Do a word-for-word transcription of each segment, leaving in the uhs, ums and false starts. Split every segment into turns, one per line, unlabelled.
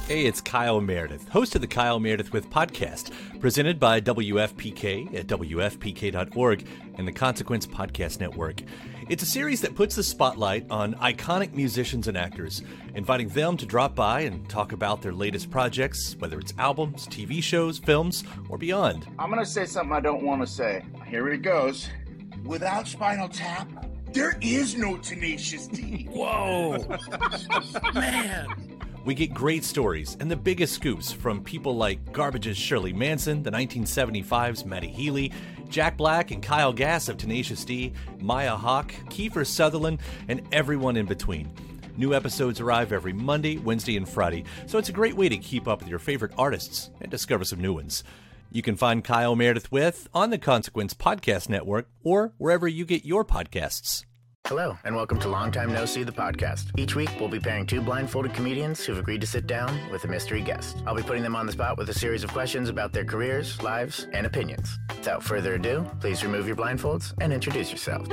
Hey, it's Kyle Meredith, host of the Kyle Meredith With podcast, presented by W F P K at W F P K dot org and the Consequence Podcast Network. It's a series that puts the spotlight on iconic musicians and actors, inviting them to drop by and talk about their latest projects, whether it's albums, T V shows, films, or beyond.
I'm going to say something I don't want to say. Here it goes. Without Spinal Tap, there is no Tenacious D.
Whoa! Man! We get great stories and the biggest scoops from people like Garbage's Shirley Manson, the nineteen seventy-five's Matty Healy, Jack Black and Kyle Gass of Tenacious D, Maya Hawke, Kiefer Sutherland, and everyone in between. New episodes arrive every Monday, Wednesday, and Friday, so it's a great way to keep up with your favorite artists and discover some new ones. You can find Kyle Meredith With on the Consequence Podcast Network or wherever you get your podcasts.
Hello, and welcome to Long Time No See, the podcast. Each week, we'll be pairing two blindfolded comedians who've agreed to sit down with a mystery guest. I'll be putting them on the spot with a series of questions about their careers, lives, and opinions. Without further ado, please remove your blindfolds and introduce yourselves.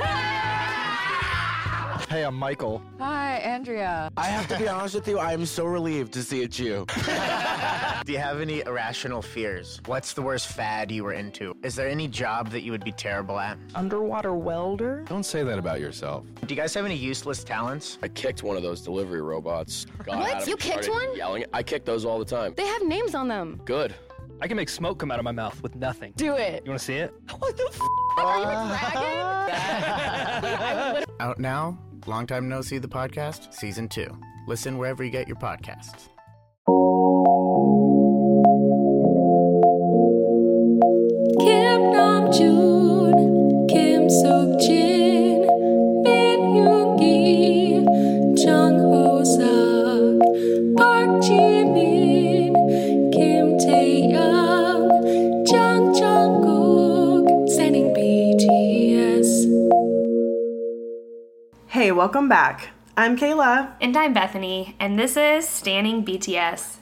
Hey, I'm Michael.
Hi, Andrea.
I have to be honest with you, I am so relieved to see it's you.
Do you have any irrational fears? What's the worst fad you were into? Is there any job that you would be terrible at?
Underwater welder?
Don't say that about yourself.
Do you guys have any useless talents?
I kicked one of those delivery robots. Got
What?
at him,
You kicked
started
one?
Yelling. I kick those all the time.
They have names on them.
Good.
I can make smoke come out of my mouth with nothing.
Do it.
You want to see it?
What the f***? Are you a dragon?
Out now, Long Time No See, the podcast, season two. Listen wherever you get your podcasts.
Kim Namjoon, Kim Seok-jin, Min Yoongi, Jung Ho-seok, Park Ji-min, Kim Tae-young, Jung Jungkook, sending B T S.
Hey, welcome back. I'm Kayla.
And I'm Bethany, and this is Standing B T S.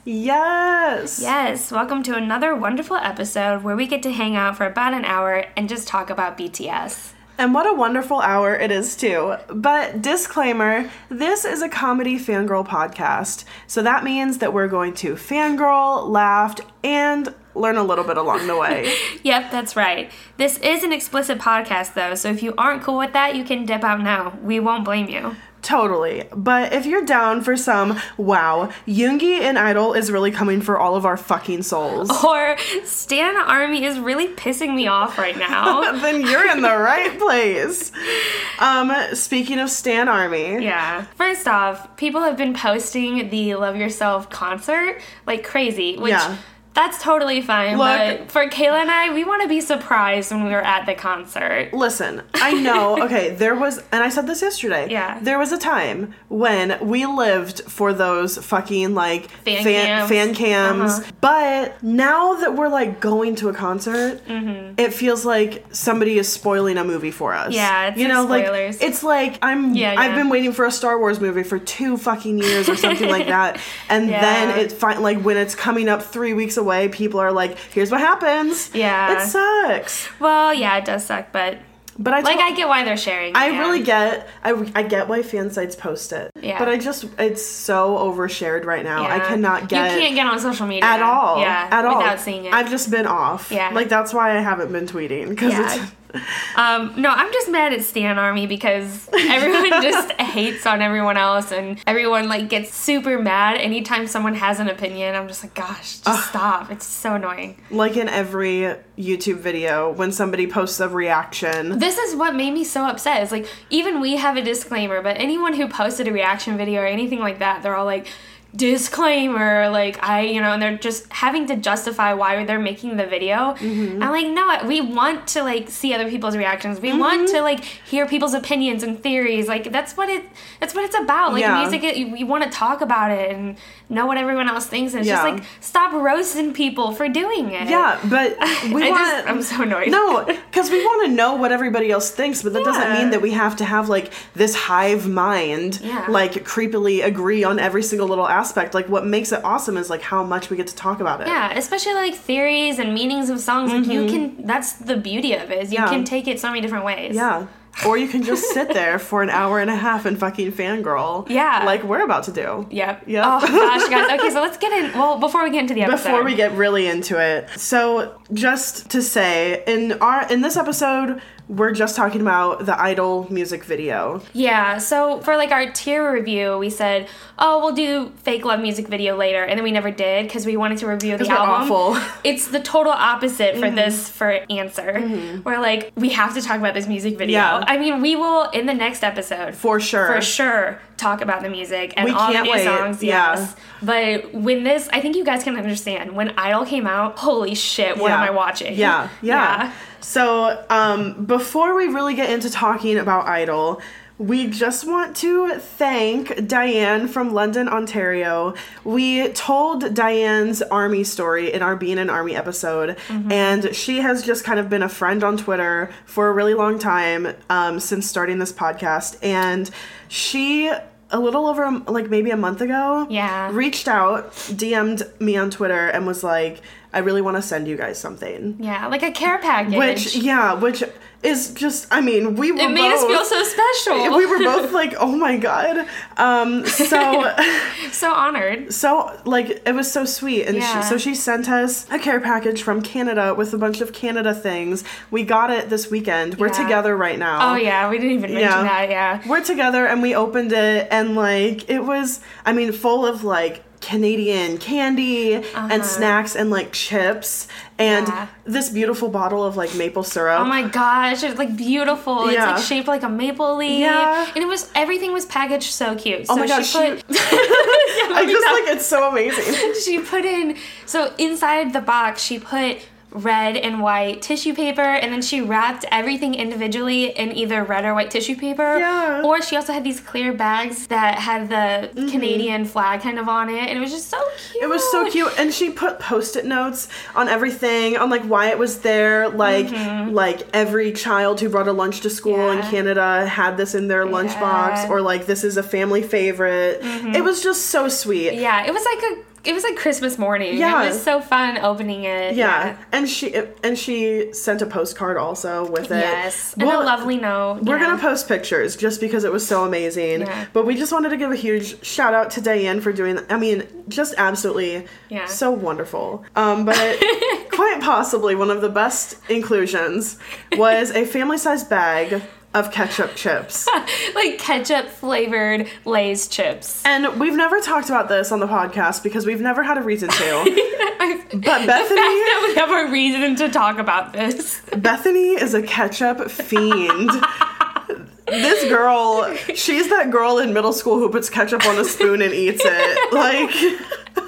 Yes.
Yes, welcome to another wonderful episode where we get to hang out for about an hour and just talk about B T S.
And what a wonderful hour it is, too. But disclaimer, this is a comedy fangirl podcast. So that means that we're going to fangirl, laugh, and learn a little bit along the way.
Yep, that's right. This is an explicit podcast, though, so if you aren't cool with that, you can dip out now. We won't blame you.
Totally. But if you're down for some, wow, Yoongi in Idol is really coming for all of our fucking souls.
Or Stan Army is really pissing me off right now.
Then you're in the right place. Um, speaking of Stan Army.
Yeah. First off, people have been posting the Love Yourself concert like crazy, which...
Yeah.
That's totally fine,
Look,
but for Kayla and I, we want to be surprised when we were at the concert.
Listen, I know, okay, there was, and I said this yesterday.
Yeah.
There was a time when we lived for those fucking, like,
Fan
fan,
cams.
fan cams.
Uh-huh.
But now that we're, like, going to a concert,
Mm-hmm.
it feels like somebody is spoiling a movie for us.
Yeah, it's
you know,
like spoilers.
Like, it's like, I'm,
Yeah,
I've
yeah.
been waiting for a Star Wars movie for two fucking years or something like that. And
Yeah.
then it, fi- like, when it's coming up three weeks away, people are like, here's what happens.
Yeah.
It sucks.
Well, yeah, it does suck, but
But I
like
told-
I get why they're sharing.
I
yeah.
really get I, I get why fan sites post it.
Yeah.
But I just it's so overshared right now. I
Yeah.
cannot get
You can't get on social media
at all.
Yeah,
at all.
without seeing it.
I've just been off.
Yeah.
Like that's why I haven't been tweeting because
Yeah.
it's
Um, no, I'm just mad at Stan Army because everyone just hates on everyone else and everyone like gets super mad anytime someone has an opinion. I'm just like, gosh, just stop. It's so annoying.
like in every YouTube video when somebody posts a reaction.
This is what made me so upset. It's like, even we have a disclaimer, but anyone who posted a reaction video or anything like that, they're all like, disclaimer, like I, you know, and they're just having to justify why they're making the video.
Mm-hmm.
I'm like, no, we want to like see other people's reactions. We
Mm-hmm.
want to like hear people's opinions and theories. Like that's what it, that's what it's about. Like
Yeah.
music, it, we want to talk about it and know what everyone else thinks. And it's
Yeah.
just like, stop roasting people for doing it.
Yeah, but we
I
want.
just, I'm so annoyed.
No, because we want to know what everybody else thinks, but that doesn't
Yeah.
mean that we have to have like this hive mind,
Yeah.
like creepily agree on every single little aspect. Like what makes it awesome is like how much we get to talk about it.
Yeah, especially like theories and meanings of songs. Like you can, that's the beauty of it, is you
Mm-hmm. Yeah.
can take it so many different ways.
Yeah. or you can just sit there for an hour and a half and fucking fangirl.
Yeah.
Like we're about to do.
Yep.
Yep.
Oh gosh, guys. Okay, so let's get in. Well, before we get into the episode.
Before we get really into it. So just to say, in our in this episode, we're just talking about the Idol music video.
Yeah, so for like our tier review, we said, oh, we'll do Fake Love music video later, and then we never did because we wanted to review the
we're
album.
Awful.
It's the total opposite for
mm-hmm.
this for answer.
Mm-hmm.
We're like, we have to talk about this music video.
Yeah.
I mean, we will in the next episode
for sure.
For sure talk about the music and
we
all
can't
the new
wait.
songs.
Yeah.
Yes. But when this, I think you guys can understand. When Idol came out, holy shit, what
yeah.
am I watching?
Yeah. Yeah.
yeah.
So, um, before we really get into talking about Idol, we just want to thank Diane from London, Ontario. We told Diane's Army story in our Being an Army episode, mm-hmm. and she has just kind of been a friend on Twitter for a really long time, um, since starting this podcast, and she... a little over, like, maybe a month ago,
yeah,
reached out, D M'd me on Twitter, and was like, I really want to send you guys something.
Yeah, like a care package.
Which, yeah, which is just, I mean, we were
It made
both,
us feel so special.
We were both like, oh my god. Um, so...
so honored.
So, like, it was so sweet. And
yeah.
she, so she sent us a care package from Canada with a bunch of Canada things. We got it this weekend. We're
yeah.
together right now.
Oh, yeah, we didn't even mention
yeah.
that, yeah.
We're together, and we opened it, and, like, it was, I mean, full of, like, Canadian candy uh-huh. and snacks and like chips and
yeah.
this beautiful bottle of like maple syrup.
Oh my gosh, it's like beautiful.
Yeah.
It's like shaped like a maple leaf.
Yeah.
And it was, everything was packaged so cute.
Oh
so
my gosh.
She put,
she, I just like, it's so amazing.
She put in, so inside the box, she put red and white tissue paper, and then she wrapped everything individually in either red or white tissue paper.
Yeah.
Or she also had these clear bags that had the mm-hmm. Canadian flag kind of on it, and it was just so cute.
It was so cute, and she put post-it notes on everything, on like why it was there, like mm-hmm. like every child who brought a lunch to school yeah. in Canada had this in their
yeah.
lunchbox, or like this is a family favorite. Mm-hmm. It was just so sweet.
Yeah, it was like a It was like Christmas morning.
Yeah.
It was so fun opening it.
Yeah.
yeah.
And she and she sent a postcard also with it.
Yes. And
well,
a lovely note.
We're
yeah.
going to post pictures just because it was so amazing.
Yeah.
But we just wanted to give a huge shout out to Diane for doing that. I mean, just absolutely
yeah.
so wonderful. Um, but quite possibly one of the best inclusions was a family-sized bag of ketchup chips.
Like ketchup flavored Lay's chips.
And we've never talked about this on the podcast because we've never had a reason to. But Bethany...
The fact that we have a reason to talk about this.
Bethany is a ketchup fiend. This girl, she's that girl in middle school who puts ketchup on a spoon and eats it. Like...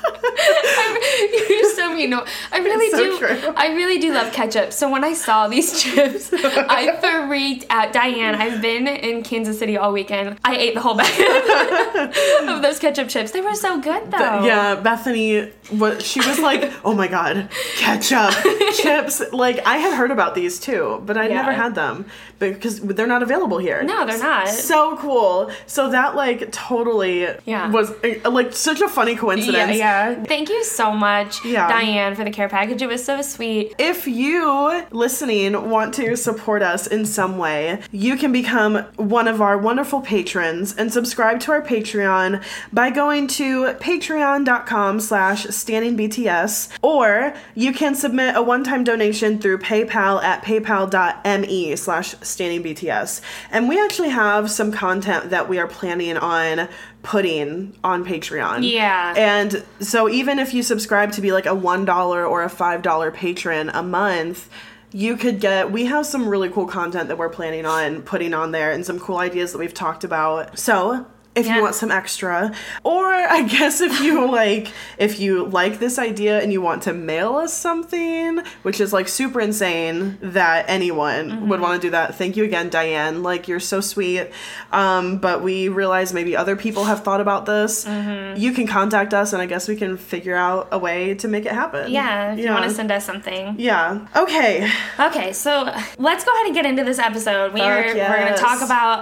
You're so mean. No, I really
so
do.
True.
I really do love ketchup. So when I saw these chips, I freaked out. Diane, I've been in Kansas City all weekend. I ate the whole bag of those ketchup chips. They were so good, though.
The, yeah, Bethany, what she was like, oh my god, ketchup chips. Like, I had heard about these too, but I'd
yeah.
never had them because they're not available here.
No, they're not.
So cool. So that like totally
yeah.
was like such a funny coincidence.
Yeah, yeah. Thank you so much,
yeah.
Diane, for the care package. It was so sweet.
If you, listening, want to support us in some way, you can become one of our wonderful patrons and subscribe to our Patreon by going to patreon.com slash standingbts, or you can submit a one-time donation through PayPal at paypal.me slash standingbts. And we actually have some content that we are planning on putting on Patreon.
Yeah.
And so even if you subscribe to be like a one dollar or a five dollar patron a month, you could get, we have some really cool content that we're planning on putting on there and some cool ideas that we've talked about. So if yeah. you want some extra, or I guess if you like, if you like this idea and you want to mail us something, which is like super insane that anyone mm-hmm. would want to do that. Thank you again, Diane. Like, you're so sweet. Um, but we realize maybe other people have thought about this. Mm-hmm. You can contact us and I guess we can figure out a way to make it happen.
Yeah, if
yeah.
you want to send us something.
Yeah. Okay.
Okay, so let's go ahead and get into this episode. We are,
yes.
We're going to talk about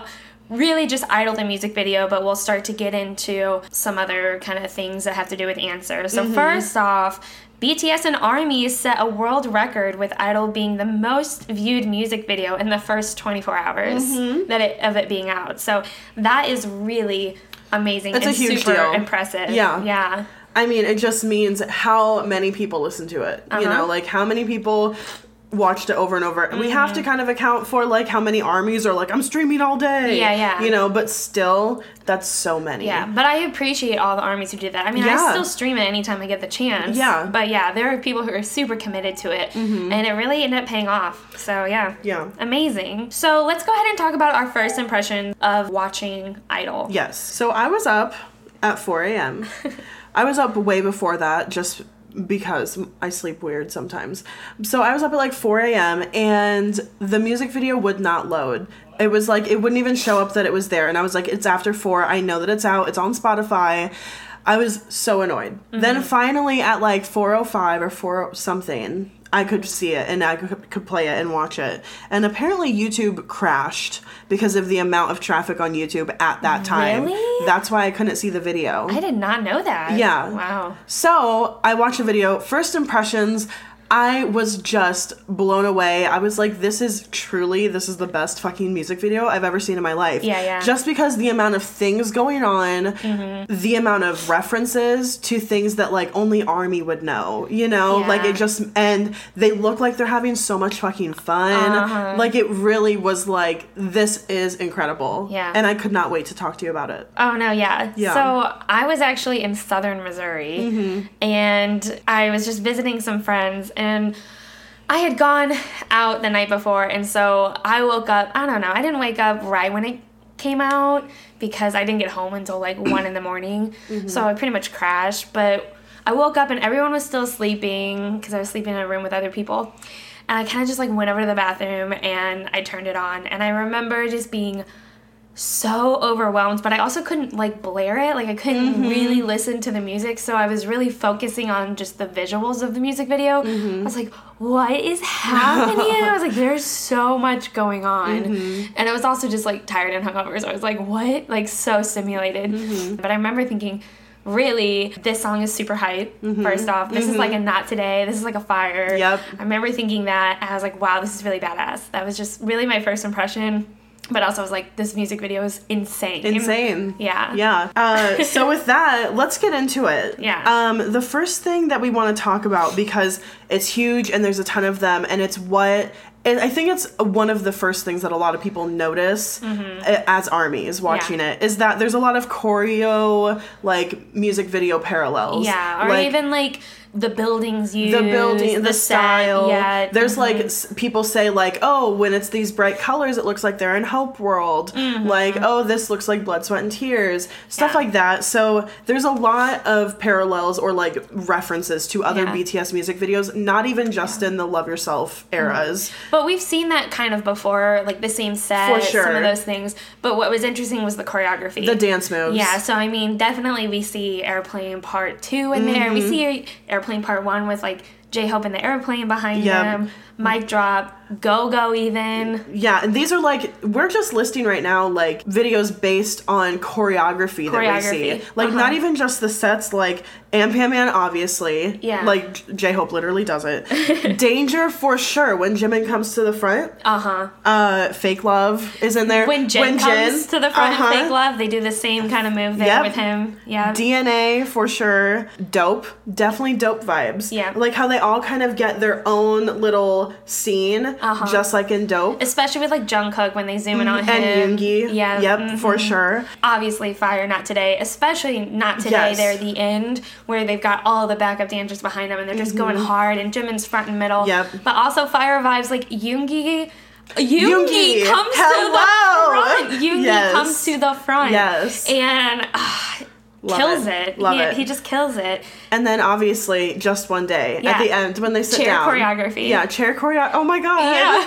really just Idol the music video, but we'll start to get into some other kind of things that have to do with answers. So mm-hmm. first off, B T S and ARMY set a world record with Idol being the most viewed music video in the first twenty-four hours mm-hmm. that it, of it being out. So that is really amazing.
It's
and
a huge
super
deal.
Impressive.
Yeah.
Yeah.
I mean, it just means how many people listen to it. Uh-huh. You know, like how many people watched it over and over. Mm-hmm. We have to kind of account for like how many armies are like, I'm streaming all day.
Yeah, yeah.
You know, but still, that's so many.
Yeah, but I appreciate all the armies who did that. I mean,
yeah.
I still stream it anytime I get the chance.
Yeah.
But yeah, there are people who are super committed to it, mm-hmm. and it really ended up paying off. So yeah.
Yeah.
Amazing. So let's go ahead and talk about our first impression of watching Idol.
Yes. So I was up at four a.m. I was up way before that, just because I sleep weird sometimes. So I was up at like four a.m. and the music video would not load. It was like, it wouldn't even show up that it was there. And I was like, it's after four. I know that it's out. It's on Spotify. I was so annoyed. Mm-hmm. Then finally at like four oh five or four something, I could see it and I could, could play it and watch it. And apparently YouTube crashed because of the amount of traffic on YouTube at that time.
Really?
That's why I couldn't see the video.
I did not know that.
Yeah.
Wow.
So I watched the video. First impressions, I was just blown away. I was like, this is truly, this is the best fucking music video I've ever seen in my life.
Yeah, yeah.
Just because the amount of things going on, mm-hmm. the amount of references to things that like only ARMY would know, you know?
Yeah.
Like it just, and they look like they're having so much fucking fun.
Uh-huh.
Like it really was like, this is incredible.
Yeah.
And I could not wait to talk to you about it.
Oh, no, yeah.
Yeah.
So I was actually in southern Missouri, mm-hmm. and I was just visiting some friends, and I had gone out the night before, and so I woke up, I don't know, I didn't wake up right when it came out because I didn't get home until like one in the morning, mm-hmm. so I pretty much crashed, but I woke up and everyone was still sleeping because I was sleeping in a room with other people, and I kind of just like went over to the bathroom and I turned it on, and I remember just being so overwhelmed, but I also couldn't like blare it, like I couldn't mm-hmm. really listen to the music, so I was really focusing on just the visuals of the music video. Mm-hmm. I was like, what is happening? I was like, there's so much going on, mm-hmm. and I was also just like tired and hungover, so I was like, what? Like so stimulated. Mm-hmm. But I remember thinking, really, this song is super hype, mm-hmm. first off. This mm-hmm. is like a Not Today. This is like a fire.
Yep.
I remember thinking that, and I was like, wow, this is really badass. That was just really my first impression. But also I was like, this music video is insane.
Insane.
Yeah.
Yeah. Uh, so with that, let's get into it.
Yeah.
Um, the first thing that we want to talk about, because it's huge and there's a ton of them, and it's what... And I think it's one of the first things that a lot of people notice mm-hmm. as armies watching yeah. it, is that there's a lot of choreo, like, music video parallels.
Yeah, or
like,
even, like, the buildings used.
The building, the, the style.
Set, yeah.
There's,
mm-hmm.
like, s- people say, like, oh, when it's these bright colors, it looks like they're in Hope World. Mm-hmm. Like, oh, this looks like Blood, Sweat, and Tears. Stuff yeah. like that. So there's a lot of parallels or, like, references to other yeah. B T S music videos, not even just yeah. in the Love Yourself eras.
Mm-hmm. But we've seen that kind of before, like the same set,
For sure.
some of those things. But what was interesting was the choreography.
The dance moves.
Yeah, so I mean, definitely we see Airplane Part two in mm-hmm. there. We see Airplane Part one with like J-Hope and the airplane behind yep. them. Mic Drop, Go Go even.
Yeah, and these are like, we're just listing right now like videos based on choreography, choreography. that we see. Like uh-huh. not even just the sets, like Ampam-Man obviously.
Yeah.
Like J-Hope literally does it. Danger for sure when Jimin comes to the front.
Uh-huh.
Uh, Fake Love is in there.
When Jin when comes Jin, to the front uh-huh. in Fake Love, they do the same kind of move there yep. with him. Yeah.
D N A for sure. Dope. Definitely dope vibes.
Yeah.
Like how they all kind of get their own little scene, uh-huh. just like in Dope.
Especially with like Jungkook when they zoom in on him.
And Yoongi.
Yeah.
Yep,
mm-hmm.
for sure.
Obviously Fire Not Today, especially Not Today yes. there at the end where they've got all the backup dancers behind them and they're just mm-hmm. going hard and Jimin's front and middle.
Yep.
But also Fire vibes like Yoongi Yoongi,
Yoongi
comes
Hello.
to the front. Yoongi
yes.
comes to the front.
Yes.
And uh,
Love
kills
it.
it.
Love
he,
it.
He just kills it.
And then obviously Just One Day
yeah.
at the end when they sit
chair
down.
Chair choreography.
Yeah, chair choreography. Oh my god.
Yeah.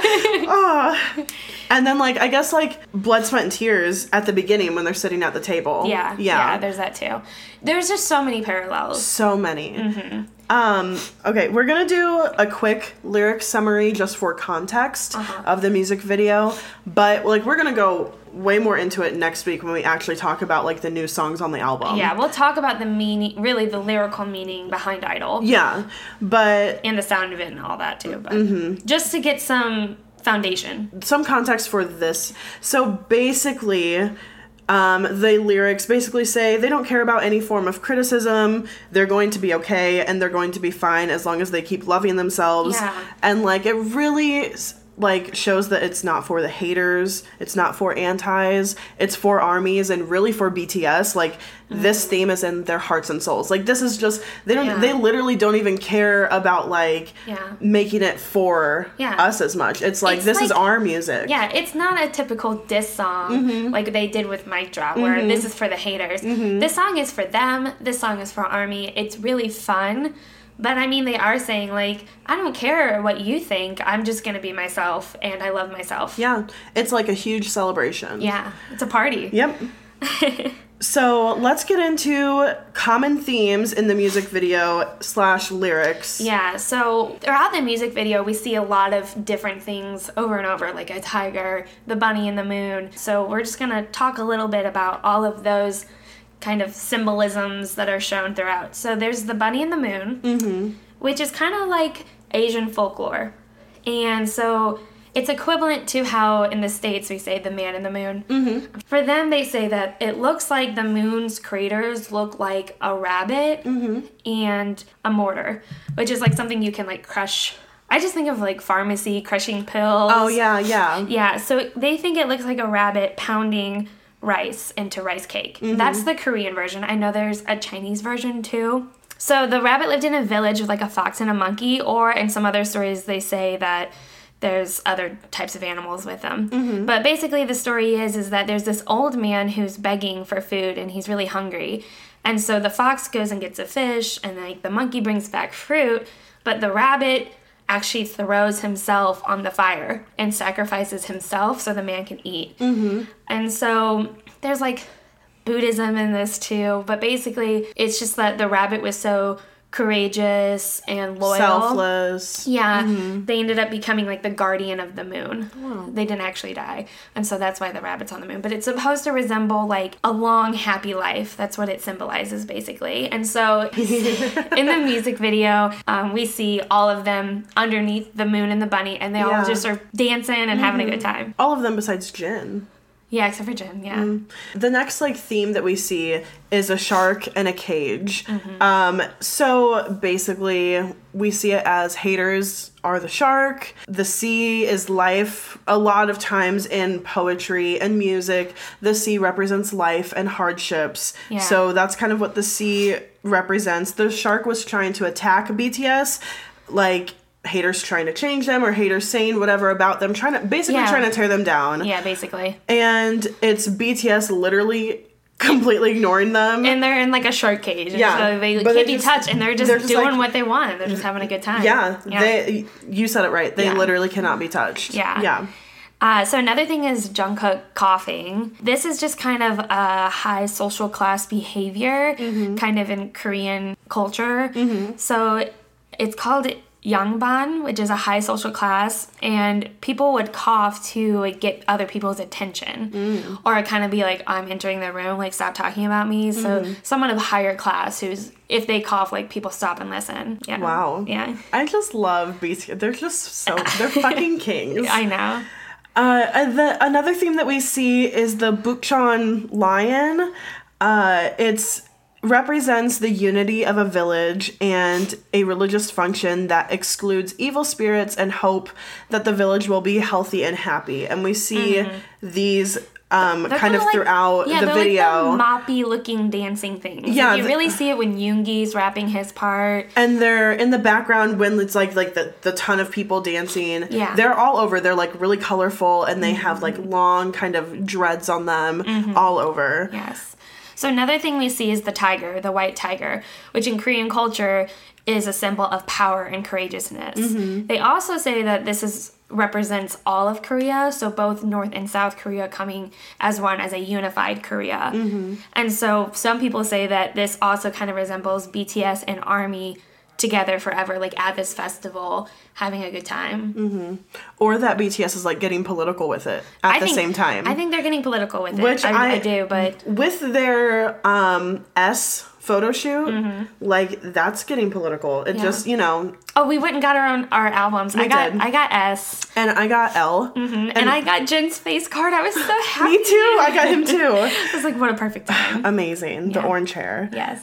oh. And then like I guess like Blood, Sweat, and Tears at the beginning when they're sitting at the table.
Yeah.
Yeah.
Yeah, there's that too. There's just so many parallels.
So many.
Mm-hmm.
Um, okay, we're gonna do a quick lyric summary just for context
Uh-huh.
of the music video, but like we're gonna go way more into it next week when we actually talk about like the new songs on the album.
Yeah, we'll talk about the meaning, really the lyrical meaning behind Idol.
Yeah, but
And the sound of it and all that too. But
Mhm.
just to get some foundation.
Some context for this. So basically, um, the lyrics basically say they don't care about any form of criticism. They're going to be okay and they're going to be fine as long as they keep loving themselves.
Yeah.
And like it really like shows that it's not for the haters, it's not for antis, it's for armies and really for B T S. Like mm-hmm. this theme is in their hearts and souls. Like this is just they don't yeah. they literally don't even care about like
yeah.
making it for
yeah.
us as much. It's like
it's
this
like,
is our music.
Yeah, it's not a typical diss song
mm-hmm.
like they did with Mic Drop where
mm-hmm.
this is for the haters.
Mm-hmm.
This song is for them. This song is for army. It's really fun. But I mean, they are saying, like, I don't care what you think. I'm just going to be myself, and I love myself.
Yeah. It's like a huge celebration.
Yeah. It's a party.
Yep. So let's get into common themes in the music video slash lyrics.
Yeah. So throughout the music video, we see a lot of different things over and over, like a tiger, the bunny, and the moon. So we're just going to talk a little bit about all of those kind of symbolisms that are shown throughout. So there's the bunny and the moon,
mm-hmm.
which is kind of like Asian folklore. And so it's equivalent to how in the States we say the man in the moon.
Mm-hmm.
For them, they say that it looks like the moon's craters look like a rabbit
mm-hmm.
and a mortar, which is like something you can like crush. I just think of like pharmacy crushing pills.
Oh, yeah, yeah.
Yeah, so they think it looks like a rabbit pounding rice into rice cake.
Mm-hmm.
That's the Korean version. I know there's a Chinese version too. So the rabbit lived in a village with like a fox and a monkey, or in some other stories they say that there's other types of animals with them.
Mm-hmm.
But basically the story is is that there's this old man who's begging for food and he's really hungry. And so the fox goes and gets a fish and like the monkey brings back fruit, but the rabbit actually throws himself on the fire and sacrifices himself so the man can eat.
Mm-hmm.
And so there's like Buddhism in this too, but basically it's just that the rabbit was so courageous and loyal.
Selfless.
Yeah.
Mm-hmm.
They ended up becoming like the guardian of the moon.
Oh.
They didn't actually die. And so that's why the rabbit's on the moon. But it's supposed to resemble like a long, happy life. That's what it symbolizes basically. And so in the music video, um, we see all of them underneath the moon and the bunny, and they
yeah.
all just are dancing and mm-hmm. having a good time.
All of them besides Jin.
Yeah, except for Jin, yeah.
Mm. The next, like, theme that we see is a shark and a cage.
Mm-hmm.
Um, so, basically, we see it as haters are the shark. The sea is life. A lot of times in poetry and music, the sea represents life and hardships.
Yeah.
So, that's kind of what the sea represents. The shark was trying to attack B T S, like haters trying to change them or haters saying whatever about them, trying to basically
yeah.
trying to tear them down.
Yeah, basically.
And it's B T S literally completely ignoring them.
And they're in like a shark cage.
Yeah.
So they
but
can't be
just,
touched and they're just,
they're just
doing
like,
what they want. They're just having a good time.
Yeah.
yeah.
They you said it right. They
yeah.
literally cannot be touched.
Yeah.
Yeah.
Uh, so another thing is Jungkook coughing. This is just kind of a high social class behavior,
mm-hmm.
kind of in Korean culture.
Mm-hmm.
So it's called Yangban, which is a high social class, and people would cough to like, get other people's attention,
mm.
or kind of be like, I'm entering the room, like stop talking about me.
Mm-hmm.
So someone of higher class who's, if they cough, like people stop and listen. Yeah.
Wow.
Yeah.
I just love B T S. They're just so, they're fucking kings.
I know.
Uh, the, another theme that we see is the Bukchon lion. Uh, it's represents the unity of a village and a religious function that excludes evil spirits and hope that the village will be healthy and happy. And we see mm-hmm. these um, kind of
like,
throughout
yeah,
the
they're
video.
Like the moppy looking dancing things.
Yeah,
like you
the,
really see it when Yoongi's rapping his part.
And they're in the background when it's like like the, the ton of people dancing.
Yeah.
They're all over. They're like really colorful and they mm-hmm. have like long kind of dreads on them mm-hmm. all over.
Yes. So another thing we see is the tiger, the white tiger, which in Korean culture is a symbol of power and courageousness.
Mm-hmm.
They also say that this is represents all of Korea, so both North and South Korea coming as one, as a unified Korea.
Mm-hmm.
And so some people say that this also kind of resembles B T S and ARMY together forever, like at this festival, having a good time.
Mm-hmm. Or that B T S is like getting political with it at
I
the
think,
same time.
I think they're getting political with it.
Which
I,
I,
I do, but
with their um, S photo shoot,
mm-hmm.
like that's getting political. It
Yeah.
just, you know.
Oh, we went and got our own our albums.
We
I got
did.
I got S.
And I got L.
Mm-hmm. And, and I got Jen's face card. I was so happy.
Me too. I got him too.
I was like, what a perfect time.
Amazing. The
Yeah.
orange hair.
Yes.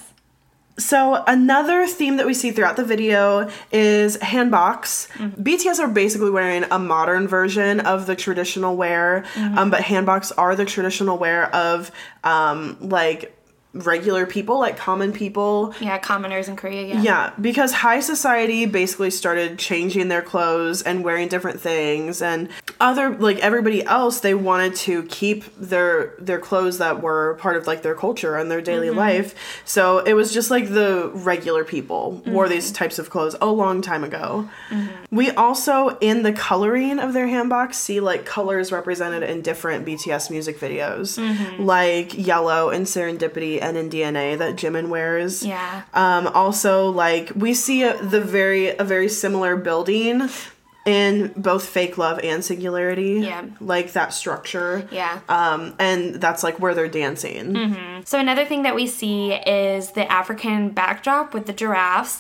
So another theme that we see throughout the video is handbox.
Mm-hmm.
B T S are basically wearing a modern version of the traditional wear,
Mm-hmm.
um, but handbox are the traditional wear of um, like regular people, like common people.
Yeah, commoners in Korea, yeah.
Yeah, because high society basically started changing their clothes and wearing different things, and other like everybody else, they wanted to keep their their clothes that were part of like their culture and their daily
Mm-hmm.
life. So it was just like the regular people wore these types of clothes a long time ago.
Mm-hmm.
We also, in the coloring of their handbox, see like colors represented in different B T S music videos,
Mm-hmm.
like yellow in Serendipity and in D N A that Jimin wears.
Yeah.
Um, also, like we see a, the very a very similar building in both Fake Love and Singularity.
Yeah.
Like that structure.
Yeah.
Um, and that's like where they're dancing.
Mm-hmm. So another thing that we see is the African backdrop with the giraffes,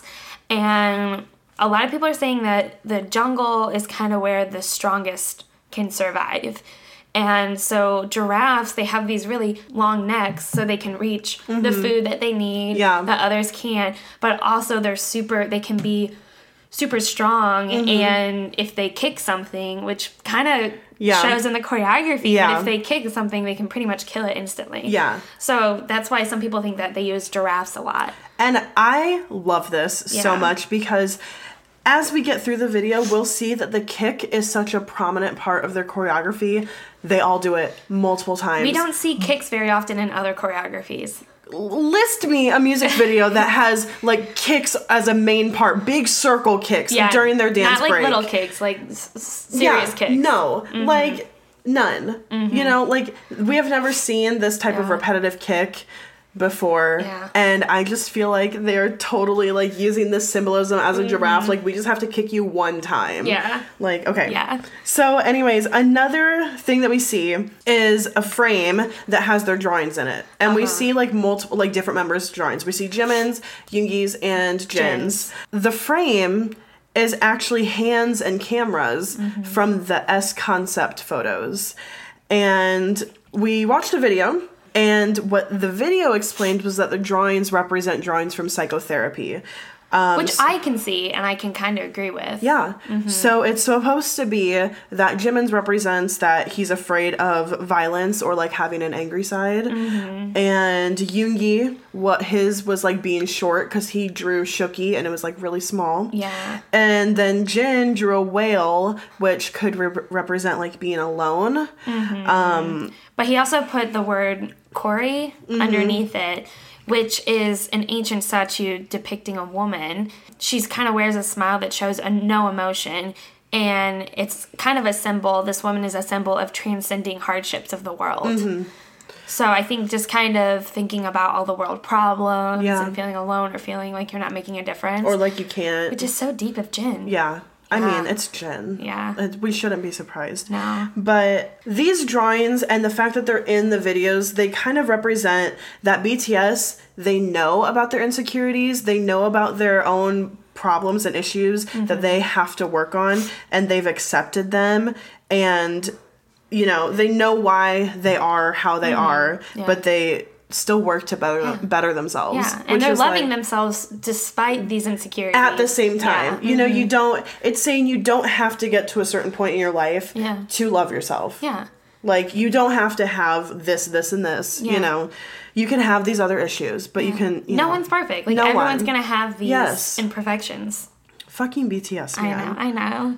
and a lot of people are saying that the jungle is kind of where the strongest can survive. And so giraffes, they have these really long necks so they can reach mm-hmm. the food that they need
yeah.
that others can't. But also they're super, they can be super strong. Mm-hmm. And if they kick something, which kind of yeah. shows in the choreography,
yeah.
that if they kick something, they can pretty much kill it instantly.
Yeah.
So that's why some people think that they use giraffes a lot.
And I love this yeah. so much because as we get through the video, we'll see that the kick is such a prominent part of their choreography. They all do it multiple times.
We don't see kicks very often in other choreographies.
List me a music video that has like kicks as a main part, big circle kicks yeah, during their dance
break. Not like
break.
little kicks, like s- serious
yeah,
kicks.
No, mm-hmm. like none.
Mm-hmm.
You know, like we have never seen this type
yeah.
of repetitive kick before,
yeah.
and I just feel like they're totally like using this symbolism as a mm-hmm. giraffe. Like we just have to kick you one time.
Yeah.
Like okay.
Yeah.
So, anyways, another thing that we see is a frame that has their drawings in it, and uh-huh. we see like multiple, like different members' drawings. We see Jimin's, Yoongi's, and Jin's. Jin's. The frame is actually hands and cameras mm-hmm. from the S concept photos, and we watched a video. And what the video explained was that the drawings represent drawings from psychotherapy. Um,
Which I can see and I can kind of agree with.
Yeah.
Mm-hmm.
So it's supposed to be that Jimin's represents that he's afraid of violence or like having an angry side.
Mm-hmm.
And Yoongi, what his was like being short because he drew Shooky and it was like really small.
Yeah.
And then Jin drew a whale, which could re- represent like being alone.
Mm-hmm.
Um,
but he also put the word Kori mm-hmm. underneath it, which is an ancient statue depicting a woman. She's kind of wears a smile that shows a no emotion, and it's kind of a symbol. This woman is a symbol of transcending hardships of the world.
Mm-hmm.
So I think just kind of thinking about all the world problems
yeah.
and feeling alone or feeling like you're not making a difference.
Or like you can't.
Which is so deep of Jin.
Yeah. I
Yeah.
mean, it's Jin.
Yeah.
It, we shouldn't be surprised.
No.
But these drawings and the fact that they're in the videos, they kind of represent that B T S, they know about their insecurities, they know about their own problems and issues mm-hmm. that they have to work on, and they've accepted them, and, you know, they know why they are how they mm-hmm. are,
yeah.
but they still work to better yeah. better themselves.
Yeah, and they're loving like, themselves despite these insecurities.
At the same time.
Yeah.
You know,
mm-hmm.
you don't, it's saying you don't have to get to a certain point in your life
yeah.
to love yourself.
Yeah.
Like, you don't have to have this, this, and this,
yeah.
you know. You can have these other issues, but yeah. you can, you
No
know,
one's perfect. Like,
no
everyone's
one.
going to have these
yes.
imperfections.
Fucking B T S, man.
I know, I know.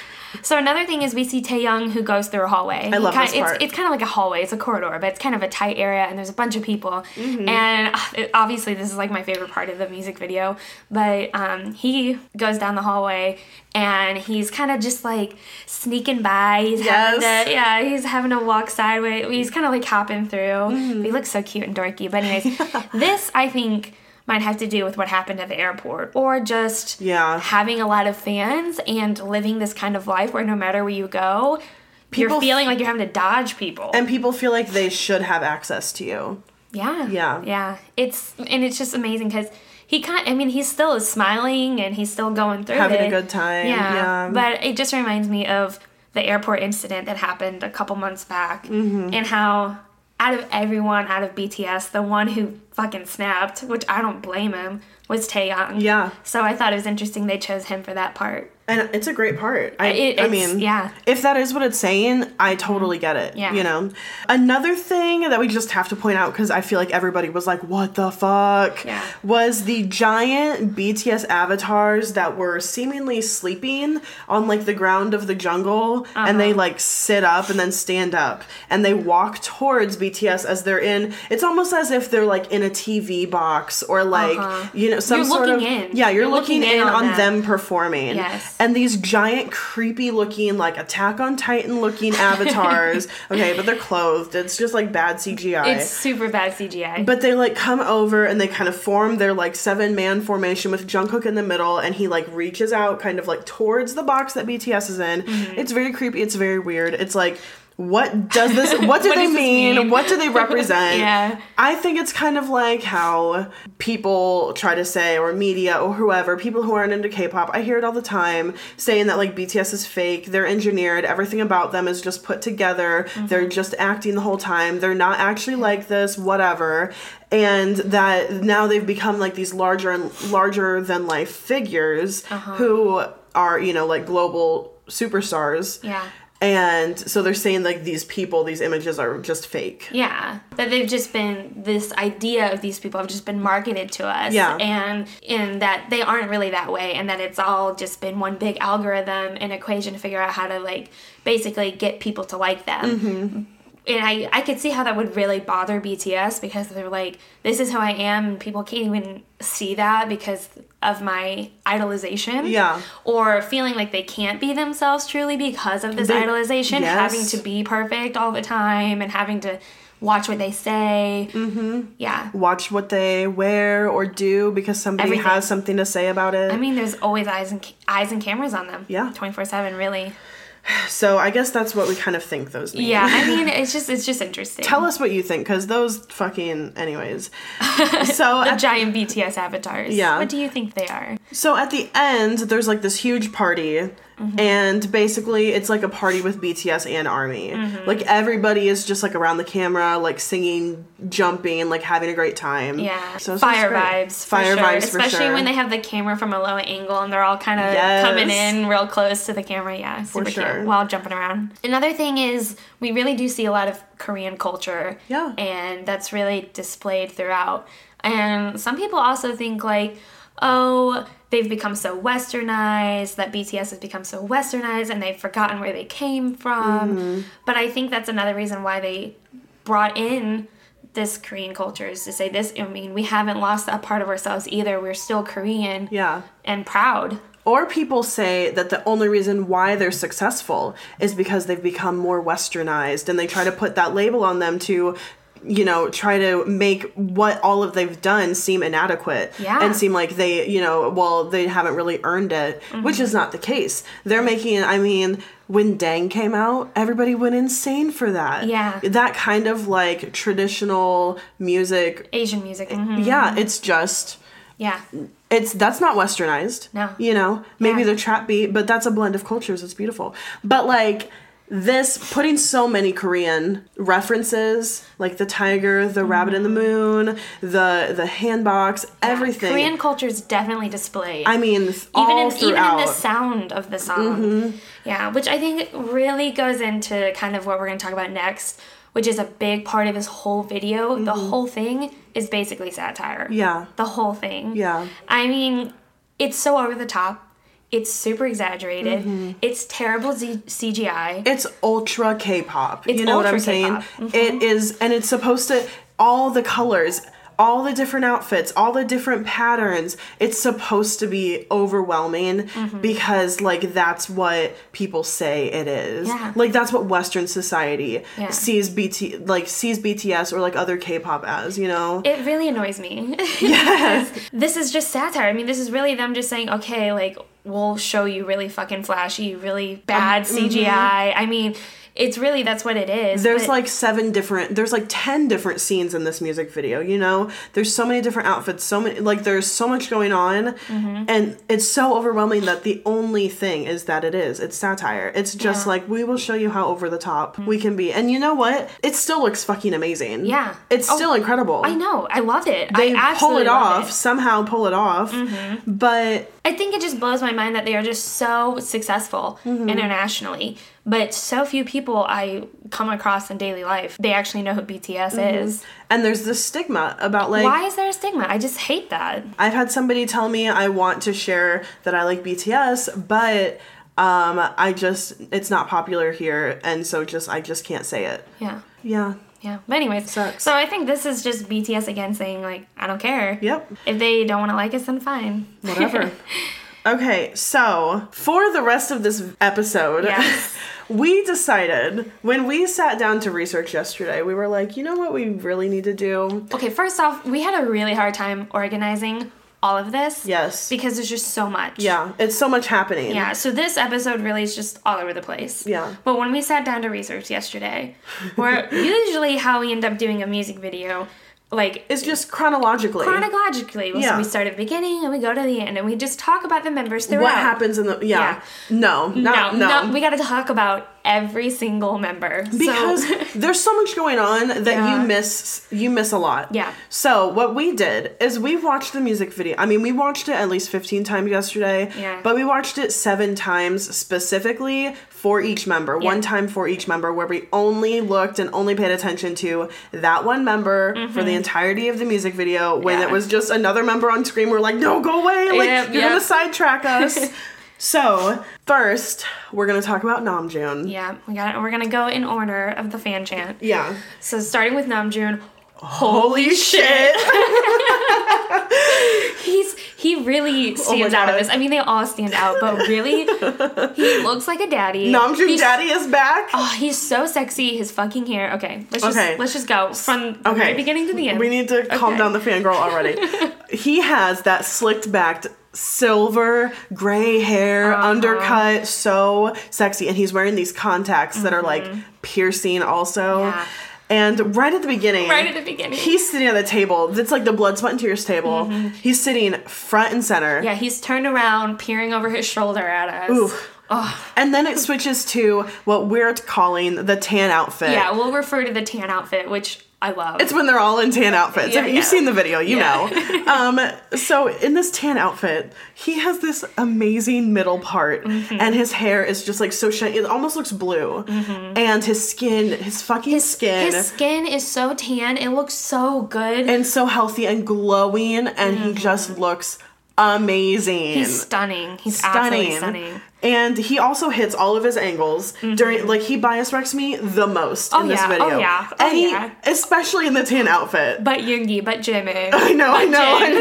So another thing is we see Taehyung who goes through a hallway.
I love
kind,
this part.
It's, it's kind of like a hallway. It's a corridor, but it's kind of a tight area, and there's a bunch of people.
Mm-hmm.
And it, obviously this is like my favorite part of the music video. But um, he goes down the hallway, and he's kind of just like sneaking by. He's
yes.
having to, yeah, he's having to walk sideways. He's kind of like hopping through.
Mm-hmm.
He looks so cute and dorky. But anyways, this I think might have to do with what happened at the airport, or just
yeah.
having a lot of fans and living this kind of life where no matter where you go, people you're feeling f- like you're having to dodge people.
And people feel like they should have access to you.
Yeah.
Yeah.
Yeah. It's, and it's just amazing because he kind I mean, he still is smiling and he's still going through
having
it.
Having a good time.
Yeah.
yeah.
But it just reminds me of the airport incident that happened a couple months back,
mm-hmm.
and how out of everyone, out of B T S, the one who fucking snapped, which I don't blame him, was Taeyang.
Yeah.
So I thought it was interesting they chose him for that part.
And it's a great part. I,
it,
I mean,
yeah.
if that is what it's saying, I totally get it.
Yeah.
You know? Another thing that we just have to point out, because I feel like everybody was like, what the fuck?
Yeah.
Was the giant B T S avatars that were seemingly sleeping on, like, the ground of the jungle, uh-huh. and they, like, sit up and then stand up, and they walk towards B T S as they're in, it's almost as if they're, like, in a T V box, or, like,
uh-huh.
you know, some
you're
sort
looking
of...
in.
Yeah, you're,
you're
looking, looking in, in on, on them performing.
Yes.
And these giant, creepy looking, like, Attack on Titan looking avatars. Okay, but they're clothed. It's just, like, bad C G I.
It's super bad C G I.
But they, like, come over and they kind of form their, like, seven-man formation with Jungkook in the middle, and he, like, reaches out kind of, like, towards the box that B T S is in.
Mm-hmm.
It's very creepy. It's very weird. It's like... What does this, what do
what
they
does
mean?
mean?
What do they represent?
Yeah.
I think it's kind of like how people try to say, or media, or whoever, people who aren't into K-pop, I hear it all the time, saying that, like, B T S is fake, they're engineered, everything about them is just put together, mm-hmm. they're just acting the whole time, they're not actually like this, whatever. And that now they've become, like, these larger and larger than life figures
uh-huh.
who are, you know, like, global superstars.
Yeah.
And so they're saying, like, these people, these images are just fake.
Yeah. That they've just been, this idea of these people have just been marketed to us.
Yeah.
And in that they aren't really that way, and that it's all just been one big algorithm and equation to figure out how to, like, basically get people to like them.
Mm-hmm.
And I, I could see how that would really bother B T S, because they're like, this is who I am, and people can't even see that because of my idolization.
Yeah.
Or feeling like they can't be themselves truly because of this
they,
idolization,
yes.
having to be perfect all the time and having to watch what they say.
Mm-hmm.
Yeah.
Watch what they wear or do because somebody
Everything.
has something to say about it.
I mean, there's always eyes and eyes and cameras on them.
Yeah.
twenty-four seven, really.
So I guess that's what we kind of think those mean.
Yeah, I mean, it's just it's just interesting.
Tell us what you think, because those fucking... Anyways. So
the
at,
giant B T S avatars.
Yeah.
What do you think they are?
So at the end, there's, like, this huge party, mm-hmm. and basically it's, like, a party with B T S and ARMY.
Mm-hmm.
Like, everybody is just, like, around the camera, like, singing, jumping, like, having a great time.
Yeah.
So
Fire vibes. For
Fire
sure.
vibes, for
Especially
sure.
when they have the camera from a low angle and they're all kind of
Yes.
coming in real close to the camera. Yeah, super
For sure.
cute while jumping around. Another thing is we really do see a lot of Korean culture.
Yeah.
And that's really displayed throughout. And some people also think, like, oh, they've become so westernized, that B T S has become so westernized and they've forgotten where they came from.
Mm-hmm.
But I think that's another reason why they brought in this Korean culture, is to say this, I mean, we haven't lost that part of ourselves either. We're still Korean.
Yeah.
And proud.
Or people say that the only reason why they're successful is because they've become more westernized, and they try to put that label on them to, you know, try to make what all of they've done seem inadequate.
Yeah.
And seem like they, you know, well, they haven't really earned it, mm-hmm. which is not the case. They're making, I mean, when Dang came out, everybody went insane for that.
Yeah.
That kind of, like, traditional music.
Asian music. Mm-hmm.
Yeah, it's just...
Yeah.
It's that's not westernized.
No.
You know, maybe
Yeah.
the trap beat, but that's a blend of cultures. It's beautiful. But, like, this, putting so many Korean references, like the tiger, the mm-hmm. rabbit in the moon, the the handbox, yeah. everything.
Korean culture is definitely displayed.
I mean,
even
all
in,
throughout.
Even in the sound of the song.
Mm-hmm.
Yeah, which I think really goes into kind of what we're going to talk about next, which is a big part of this whole video. Mm-hmm. The whole thing is basically satire.
Yeah.
The whole thing.
Yeah.
I mean, it's so over the top. It's super exaggerated. Mm-hmm. It's terrible Z- C G I.
It's ultra K-pop.
It's
you know what I'm
ultra
saying?
K-pop. Mm-hmm.
It is, and it's supposed to, all the colors, all the different outfits, all the different patterns. It's supposed to be overwhelming mm-hmm. because, like, that's what people say it is.
Yeah.
Like, that's what Western society
yeah.
sees B T, like, sees B T S or, like, other K-pop as, you know?
It really annoys me.
Yes.
This is just satire. I mean, this is really them just saying, okay, like, we'll show you really fucking flashy, really bad um, C G I. Mm-hmm. I mean, it's really, that's what it is.
There's
but,
like seven different, there's like ten different scenes in this music video, you know? There's so many different outfits, so many, like there's so much going on. Mm-hmm. And it's so overwhelming that the only thing is that it is. It's satire. It's just yeah. like, we will show you how over the top mm-hmm. we can be. And you know what? It still looks fucking amazing.
Yeah.
It's
oh,
still incredible.
I know. I love it.
They
I absolutely
pull it
love
off,
it.
somehow pull it off.
Mm-hmm.
But
I think it just blows my mind that they are just so successful mm-hmm. internationally. But so few people I come across in daily life, they actually know who B T S mm-hmm. is.
And there's this stigma about like...
Why is there a stigma? I just hate that.
I've had somebody tell me I want to share that I like B T S, but um, I just... It's not popular here, and so just I just can't say it.
Yeah.
Yeah.
Yeah. But anyways,
Sucks.
So I think this is just B T S again saying, like, I don't care.
Yep.
If they don't want to like us, then fine.
Whatever. Okay, so for the rest of this episode...
Yes.
We decided, when we sat down to research yesterday, we were like, you know what we really need to do?
Okay, first off, we had a really hard time organizing all of this.
Yes.
Because there's just so much.
Yeah, it's so much happening.
Yeah, so this episode really is just all over the place.
Yeah.
But when we sat down to research yesterday, where usually how we end up doing a music video... Like
it's just chronologically.
Chronologically.
Yeah.
So we start at the beginning and we go to the end and we just talk about the members throughout.
What happens in the yeah. yeah. No, not, no,
no.
No.
We got to talk about every single member.
Because
so.
There's so much going on that yeah. you miss you miss a lot.
Yeah.
So what we did is we watched the music video. I mean, we watched it at least fifteen times yesterday.
Yeah.
But we watched it seven times specifically for each member. Yeah. One time for each member where we only looked and only paid attention to that one member mm-hmm. for the entirety of the music video. When yeah. it was just another member on screen, we're like, no, go away. Like,
yep,
you're
yep.
going to sidetrack us. So, first, we're going to talk about Namjoon.
Yeah, we got. We're going to go in order of the fan chant.
Yeah.
So, starting with Namjoon.
Holy, Holy shit.
He's he really stands oh out of this. I mean, they all stand out, but really, he looks like a daddy.
Namjoon
he's,
daddy is back.
Oh, he's so sexy. His fucking hair. Okay, let's
okay.
just let's just go from the
okay.
very beginning to the end.
We need to
okay.
calm down the fangirl already. He has that slicked backed silver gray hair uh-huh. undercut, so sexy, and he's wearing these contacts mm-hmm. that are like piercing also.
Yeah.
And right at the beginning,
right at the beginning,
he's sitting at the table. That's like the blood, sweat, and tears table. Mm-hmm. He's sitting front and center.
Yeah, he's turned around, peering over his shoulder at us.
Ooh.
Oh.
And then it switches to what we're calling the tan outfit.
Yeah, we'll refer to the tan outfit, which I love.
It's when they're all in tan outfits.
Yeah,
if
yeah.
you've seen the video, you
yeah.
know. um, so in this tan outfit, he has this amazing middle part, mm-hmm. and his hair is just like so shiny. It almost looks blue. Mm-hmm. And his skin, his fucking
his,
skin.
His skin is so tan. It looks so good.
And so healthy and glowing, and mm-hmm. he just looks amazing.
He's stunning. He's
stunning.
absolutely stunning.
And he also hits all of his angles mm-hmm. during, like, he bias wrecks me the most
oh,
in this
yeah.
video.
Oh, yeah. Oh,
and he,
yeah.
especially in the tan outfit.
But Yoongi, but Jimin.
I know,
but
I know,
Jin,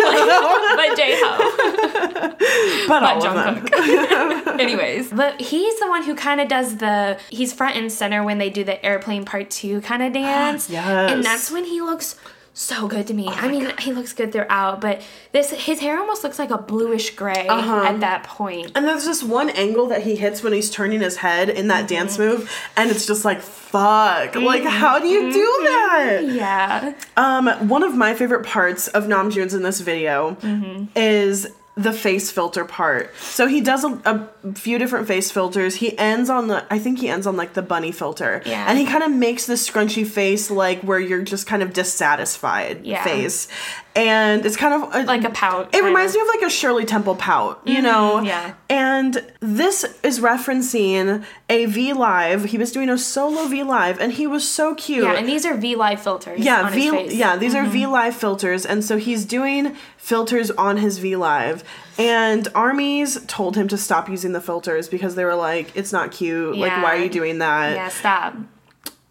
I know.
Like, but J-Hope.
but, but
all
Jungkook.
of them. Anyways. But he's the one who kind of does the, he's front and center when they do the airplane part two kind of dance.
Yes.
And that's when he looks so good to me. Oh I mean, God. He looks good throughout, but this his hair almost looks like a bluish gray uh-huh. at that point.
And there's this one angle that he hits when he's turning his head in that mm-hmm. dance move, and it's just like, fuck. Mm-hmm. Like, how do you do that?
Yeah.
Um, one of my favorite parts of Namjoon's in this video mm-hmm. is the face filter part. So he does a, a few different face filters. He ends on the, I think he ends on like the bunny filter.
Yeah.
And he kind of makes this scrunchy face like where you're just kind of dissatisfied yeah. face. And it's kind of a,
like a pout.
It reminds of. me of like a Shirley Temple pout, you mm-hmm, know?
Yeah.
And this is referencing a V Live. He was doing a solo V Live, and he was so cute.
Yeah, and these are V Live filters.
Yeah,
on
V.
his face.
Yeah, these
mm-hmm.
are V Live filters, and so he's doing filters on his V Live. And ARMYs told him to stop using the filters because they were like, "It's not cute.
Yeah.
Like, why are you doing that?"
Yeah, stop.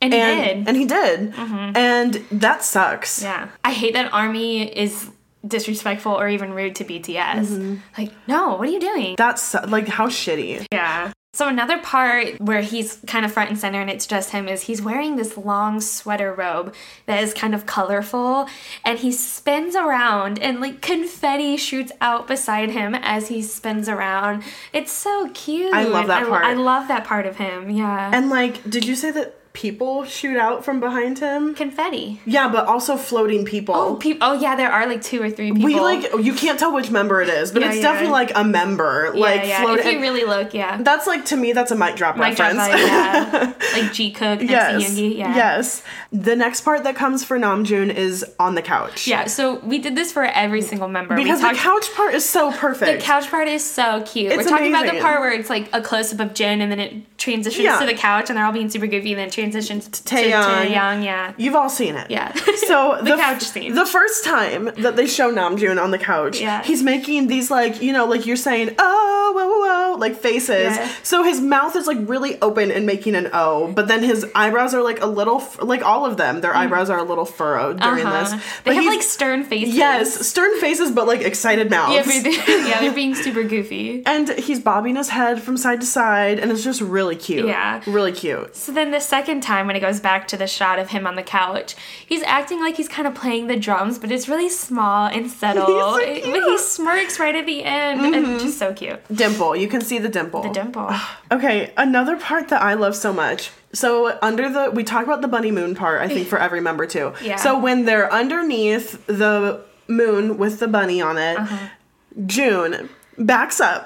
And he did.
And he did.
Mm-hmm.
And that sucks.
Yeah. I hate that ARMY is disrespectful or even rude to B T S.
Mm-hmm.
Like, no, what are you doing?
That's, like, how shitty.
Yeah. So another part where he's kind of front and center and it's just him is he's wearing this long sweater robe that is kind of colorful, and he spins around and like confetti shoots out beside him as he spins around. It's so cute.
I love that
I,
part.
I love that part of him. Yeah.
And like, did you say that people shoot out from behind him?
Confetti.
Yeah, but also floating people.
Oh, pe- oh yeah, there are like two or three people.
We like, you can't tell which member it is, but
Yeah,
it's
yeah.
definitely like a member.
Yeah,
like
yeah.
floating.
If you really look, yeah.
That's like, to me, that's a mic drop
Mic drop
reference.
vibe, yeah. Like G Cook next
yes.
to Yoongi, yeah.
Yes. The next part that comes for Namjoon is on the couch.
Yeah, so we did this for every single member.
Because
we
the couch part is so perfect.
The couch part is so cute.
It's
We're talking about the
amazing.
part where it's like a close up of Jin and then it transitions
Yeah.
to the couch and they're all being super goofy and then transitions to
Taeyang.
Taeyang, yeah.
You've all seen it.
Yeah.
So
the,
the
couch scene.
The first time that they show Namjoon on the couch,
Yeah.
he's making these like, you know, like you're saying, oh, whoa, whoa, whoa, like faces.
Yeah.
So his mouth is like really open and making an O, but then his eyebrows are like a little, f- like all of them, their eyebrows are a little furrowed during
uh-huh.
this.
They
But
have
he's-
like stern faces.
Yes, stern faces, but like excited mouths.
Yeah, but they- yeah, they're being super goofy.
And he's bobbing his head from side to side, and it's just really cute.
Yeah.
Really cute.
So then the second time when it goes back to the shot of him on the couch, he's acting like he's kind of playing the drums, but it's really small and subtle.
He's so
But he smirks right at the end.
Mhm.
And just so cute.
Dimple. You can see the dimple.
The dimple.
Okay, another part that I love so much. So under the, we talk about the bunny moon part, I think, for every member too.
Yeah.
So when they're underneath the moon with the bunny on it,
Uh-huh.
June backs up.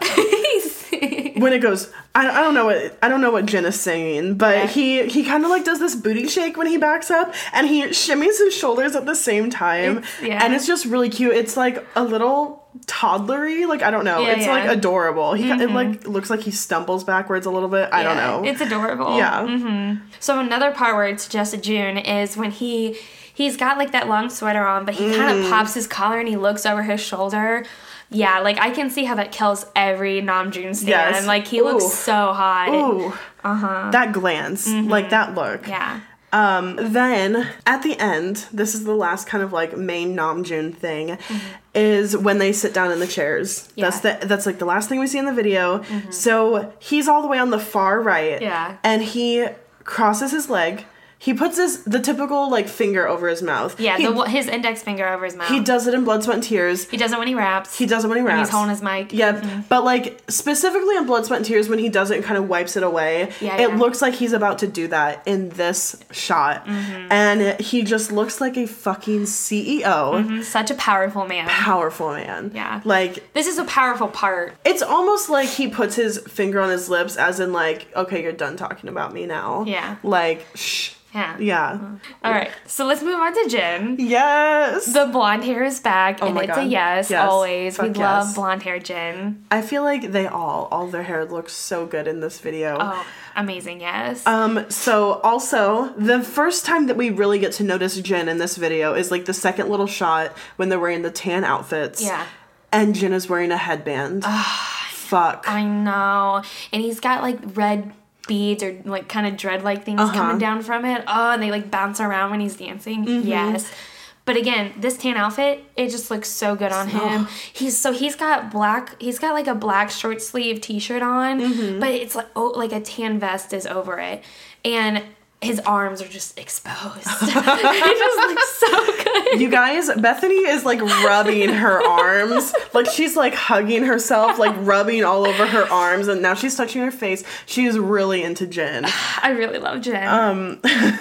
When it goes, I, I don't know what I don't know what Jin is singing, but
Yeah.
he he kind of like does this booty shake when he backs up, and he shimmies his shoulders at the same time,
It's- yeah.
and it's just really cute. It's like a little toddlery, like I don't know,
Yeah,
it's
yeah.
like adorable. He it
Mhm.
like looks like he stumbles backwards a little bit. I don't
Yeah,
know.
It's adorable.
Yeah.
hmm So another part where it's just a June is when he he's got like that long sweater on, but he kind
Mm.
of pops his collar and he looks over his shoulder. Yeah, like I can see how that kills every Namjoon stan.
Yes.
Like he looks
Ooh.
so hot.
Ooh,
Uh huh.
that glance, like that look.
Yeah.
Um, then at the end, this is the last kind of like main Namjoon thing, is when they sit down in the chairs.
Yeah.
That's the that's like the last thing we see in the video. So he's all the way on the far right.
Yeah.
And he crosses his leg. He puts his the typical like finger over his mouth.
Yeah,
He,
the, his index finger over his mouth.
he does it in Blood, Sweat, and Tears.
He does it when he raps.
He does it when he
When
raps.
he's holding his mic.
Yep. But like specifically in Blood, Sweat, and Tears, when he does it and kind of wipes it away,
Yeah,
it
yeah.
looks like he's about to do that in this shot.
Mm-hmm.
And he just looks like a fucking C E O.
Mhm, Such a powerful man.
Powerful man.
Yeah.
Like,
This is a powerful part.
it's almost like he puts his finger on his lips as in like, okay, you're done talking about me now.
Yeah.
Like, shh.
Yeah.
Yeah.
All right. So let's move on to Jin.
Yes.
The blonde hair is back,
Oh
and
my
it's a
God.
yes,
Yes.
always. We
Fuck
love
yes.
blonde hair Jin.
I feel like they all, all their hair looks so good in this video.
Oh, amazing, yes.
Um, so also, the first time that we really get to notice Jin in this video is like the second little shot when they're wearing the tan outfits.
Yeah.
And Jin is wearing a headband. Fuck.
I know. And he's got like red beads or like kind of dread like things
Uh-huh.
coming down from it. Oh, and they like bounce around when he's dancing.
Mm-hmm.
Yes. But again, this tan outfit, it just looks so good on him. He's so he's got black he's got like a black short sleeve t-shirt on,
Mm-hmm.
but it's like oh like a tan vest is over it. And his arms are just exposed. It just looks so good.
You guys, Bethany is like rubbing her arms. Like she's like hugging herself, like rubbing all over her arms, and now she's touching her face. She is really into Jin.
I really love Jin.
Um,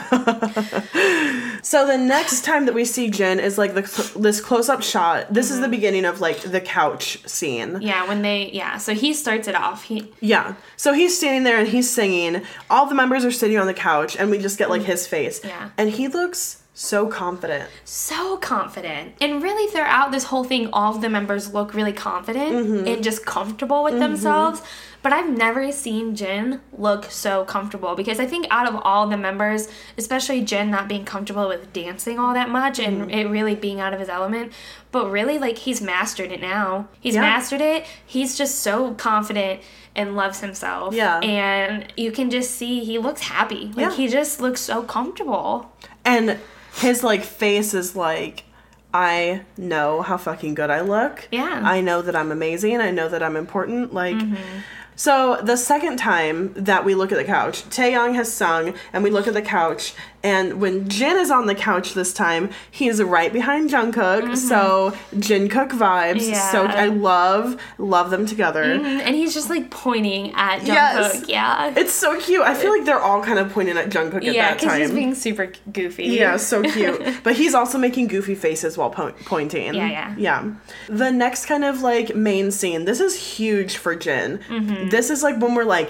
so the next time that we see Jin is like the, this close-up shot. This is the beginning of like the couch scene.
yeah, when they yeah, so he starts it off. He
Yeah. So he's standing there and he's singing. All the members are sitting on the couch and we just get like his face.
Yeah.
And he looks So confident.
So confident. And really throughout this whole thing, all of the members look really confident mm-hmm. and just comfortable with mm-hmm. themselves. But I've never seen Jin look so comfortable, because I think out of all the members, especially Jin not being comfortable with dancing all that much and mm-hmm. it really being out of his element, but really, like, he's mastered it now. He's yeah. mastered it. He's just so confident and loves himself.
Yeah.
And you can just see he looks happy. Like, yeah. he just looks so comfortable.
And his, like, face is like, I know how fucking good I look.
Yeah.
I know that I'm amazing. I know that I'm important. Like... Mm-hmm. So the second time that we look at the couch, Taeyong has sung, and we look at the couch, and when Jin is on the couch this time, he is right behind Jungkook, mm-hmm. so Jin-Kook vibes.
Yeah.
So I love, love them together.
Mm-hmm. And he's just like pointing at Jungkook.
Yes.
Yeah.
It's so cute. I feel like they're all kind of pointing at Jungkook
yeah,
at that time.
Yeah, because he's being super goofy.
Yeah, so cute. But he's also making goofy faces while po- pointing.
Yeah, yeah.
Yeah. The next kind of like main scene, this is huge for Jin. Mm-hmm. This is like when we're like,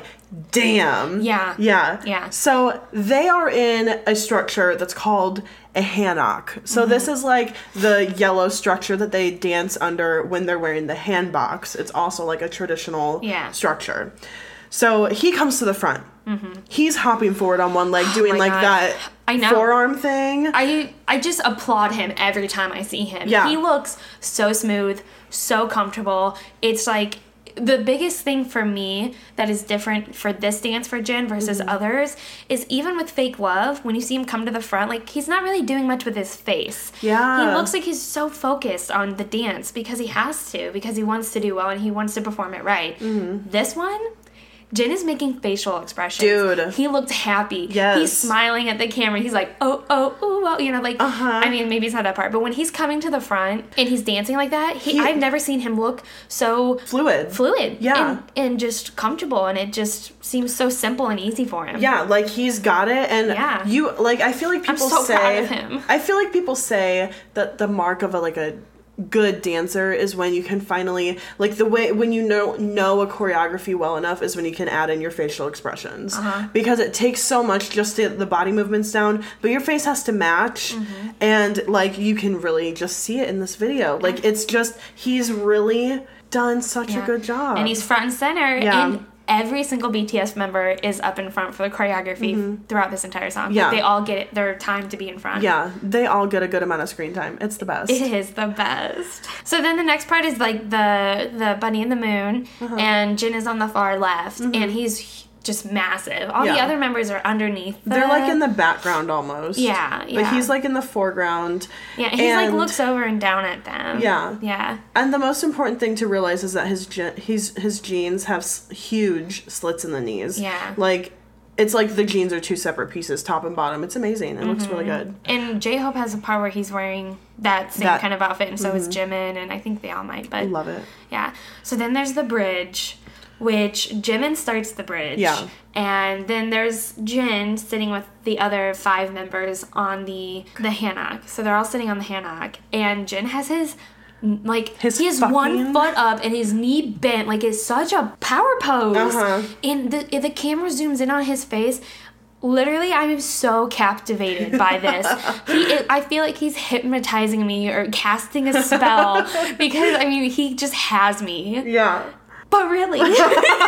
damn.
Yeah.
Yeah.
Yeah.
So they are in a structure that's called a hanok. So mm-hmm. this is like the yellow structure that they dance under when they're wearing the hanboks. It's also like a traditional
yeah.
structure. So he comes to the front. Mm-hmm. He's hopping forward on one leg, doing
oh
like
God.
that
I know.
forearm thing.
I I just applaud him every time I see him.
Yeah.
He looks so smooth, so comfortable. It's like the biggest thing for me that is different for this dance for Jin versus mm-hmm. others is even with Fake Love, when you see him come to the front, like, he's not really doing much with his face.
Yeah.
He looks like he's so focused on the dance because he has to, because he wants to do well and he wants to perform it right. Mm-hmm. This one, Jin is making facial expressions.
Dude.
He looked happy.
Yes.
He's smiling at the camera. He's like, oh, oh, ooh, oh, you know, like,
uh-huh.
I mean, maybe it's not that part, but when he's coming to the front and he's dancing like that, he,
he
I've never seen him look so
fluid.
Fluid.
Yeah.
And, and just comfortable, and it just seems so simple and easy for him.
Yeah, like, he's got it, and
yeah.
you, like, I feel like people
I'm so
say,
proud of him.
I feel like people say that the mark of a, like, a good dancer is when you can finally, like, the way when you know know a choreography well enough is when you can add in your facial expressions, uh-huh. because it takes so much just to get the body movements down, but your face has to match. Mm-hmm. And like, you can really just see it in this video. Like, it's just, he's really done such yeah. a good job,
and he's front and center.
Yeah.
And every single B T S member is up in front for the choreography mm-hmm. throughout this entire song.
Yeah.
Like, they all get their time to be in front.
Yeah, they all get a good amount of screen time. It's the best.
It is the best. So then the next part is like the the Bunny and the Moon, uh-huh. and Jin is on the far left, mm-hmm. and he's just massive. All yeah. the other members are underneath. The...
They're like in the background almost.
Yeah, yeah.
But he's like in the foreground.
Yeah, he's and, like looks over and down at them.
Yeah.
Yeah.
And the most important thing to realize is that his je- his his jeans have s- huge slits in the knees.
Yeah.
Like, it's like the jeans are two separate pieces, top and bottom. It's amazing. It mm-hmm. looks really good.
And J-Hope has a part where he's wearing that same that, kind of outfit, and so mm-hmm. is Jimin, and I think they all might. But
love it.
Yeah. So then there's the bridge, which Jimin starts the bridge.
Yeah.
And then there's Jin sitting with the other five members on the the hanok. So they're all sitting on the hanok, and Jin has his like
his
he has
fucking...
one foot up and his knee bent, like it's such a power pose.
Uh-huh.
And the the camera zooms in on his face. Literally, I am so captivated by this. He, it, I feel like he's hypnotizing me or casting a spell because I mean he just has me.
Yeah.
But really, like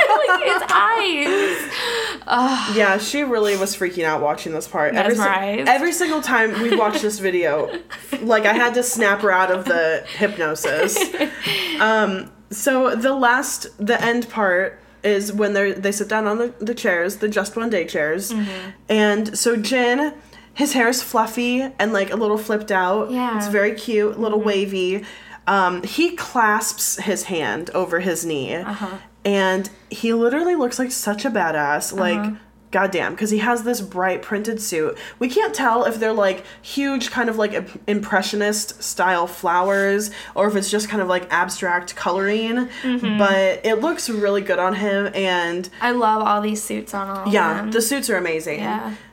his eyes. Ugh.
Yeah, she really was freaking out watching this part.
Mesmerized.
Every, every single time we watched this video, like, I had to snap her out of the hypnosis. Um, so the last, the end part is when they they sit down on the, the chairs, the Just One Day chairs, mm-hmm. and so Jin, his hair is fluffy and like a little flipped out.
Yeah,
it's very cute, a little
mm-hmm.
wavy. Um, he clasps his hand over his knee,
uh-huh.
and he literally looks like such a badass. Like, uh-huh. goddamn, because he has this bright printed suit. We can't tell if they're like huge, kind of like impressionist style flowers, or if it's just kind of like abstract coloring. Mm-hmm. But it looks really good on him, and
I love all these suits on all
yeah,
of them.
the suits are amazing.
Yeah.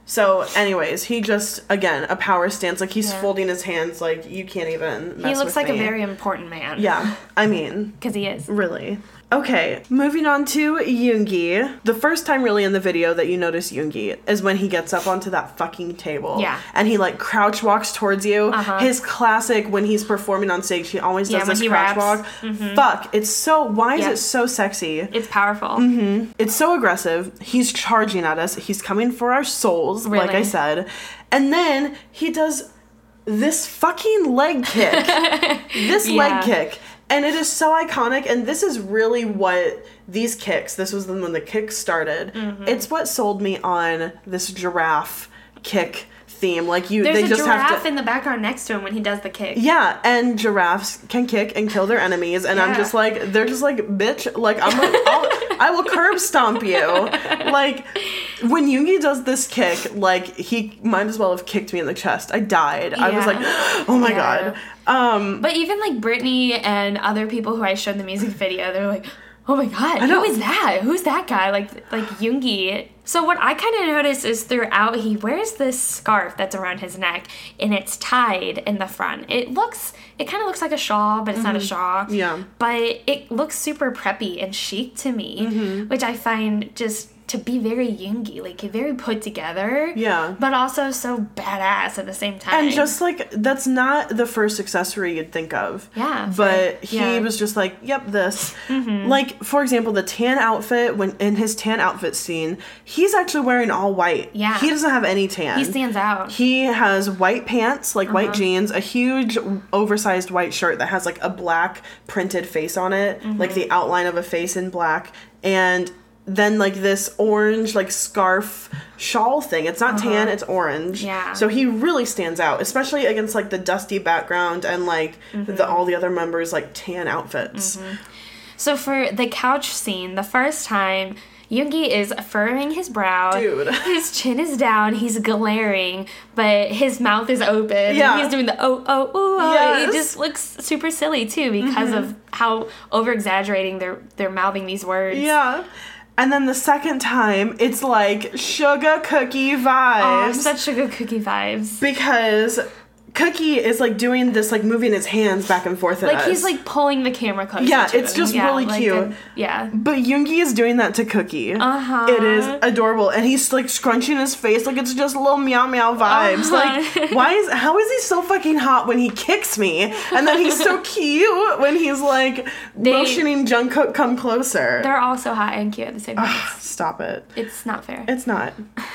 So, anyways, he just, again, a power stance. Like, he's
Yeah.
folding his hands like, you can't even mess
He looks
with
like
me.
a very important man.
Yeah, I mean...
Because he is.
Really. Okay, moving on to Yoongi. The first time really in the video that you notice Yoongi is when he gets up onto that fucking table.
Yeah.
And he, like, crouch walks towards you.
Uh-huh.
His classic, when he's performing on stage, he always
Yeah,
does
when
this
he
crouch
raps.
walk.
Mhm.
Fuck, it's so... Why is
Yeah.
it so sexy?
It's powerful.
Mm-hmm. It's so aggressive. He's charging at us. He's coming for our souls, like
Really?
I said. And then he does this fucking leg kick. this
Yeah.
leg kick. And it is so iconic. And this is really what these kicks, this was when the kick started.
Mhm.
It's what sold me on this giraffe kick theme. Like you,
There's
they
a
just
giraffe
have to.
in the background next to him when he does the kick.
Yeah, and giraffes can kick and kill their enemies, and I'm
Yeah.
just like, they're just like, bitch, like I'm, a, I'll, I will curb stomp you. Like when Yoongi does this kick, like he might as well have kicked me in the chest. I died. I was
Yeah.
like, oh my
Yeah.
god. Um,
But even like Britney and other people who I showed the music video, they're like, "Oh my god,
I know.
who is that? Who's that guy?" Like like Yoongi. So what I kind of noticed is throughout he wears this scarf that's around his neck and it's tied in the front. It looks, it kind of looks like a shawl, but it's not a
Mhm.
shawl.
Yeah.
But it looks super preppy and chic to me,
Mhm.
which I find just to be very Yoongi, like very put together.
Yeah.
But also so badass at the same time.
and just like that's not the first accessory you'd think of.
Yeah,
But he
yeah.
was just like, yep, this.
Mhm.
Like for example, the tan outfit when in his tan outfit scene, he's actually wearing all white.
Yeah.
He doesn't have any tan.
He stands out.
He has white pants, like white
Uh-huh.
jeans, a huge oversized white shirt that has like a black printed face on it, like
Mhm.
the outline of a face in black, and then like this orange like scarf shawl thing. It's not
Uh-huh.
tan, it's orange.
Yeah.
So he really stands out, especially against like the dusty background and like
Mhm.
the all the other members like tan outfits.
Mhm. So for the couch scene, the first time, Yoongi is furrowing his brow.
Dude.
His chin is down. He's glaring, but his mouth is open.
Yeah.
He's doing the oh oh ooh. Oh.
Yes.
It just looks super silly too because
Mhm.
of how over exaggerating they're they're mouthing these words.
Yeah. And then the second time, it's like sugar cookie
Oh,
vibes.
such sugar cookie vibes.
Because Cookie is like doing this, like moving his hands back and forth at
Like
us.
he's like pulling the camera closer.
Yeah,
to
it's
him.
just
Yeah,
really
like
cute.
a- yeah.
But Yoongi is doing that to Cookie.
Uh-huh.
It is adorable, and he's like scrunching his face like it's just little meow meow vibes.
Uh-huh.
Like, why is how is he so fucking hot when he kicks me, and then he's so cute when he's like
They-
motioning Jungkook come closer.
They're all so hot and cute at the same time.
Ugh, stop it.
It's not fair.
It's not.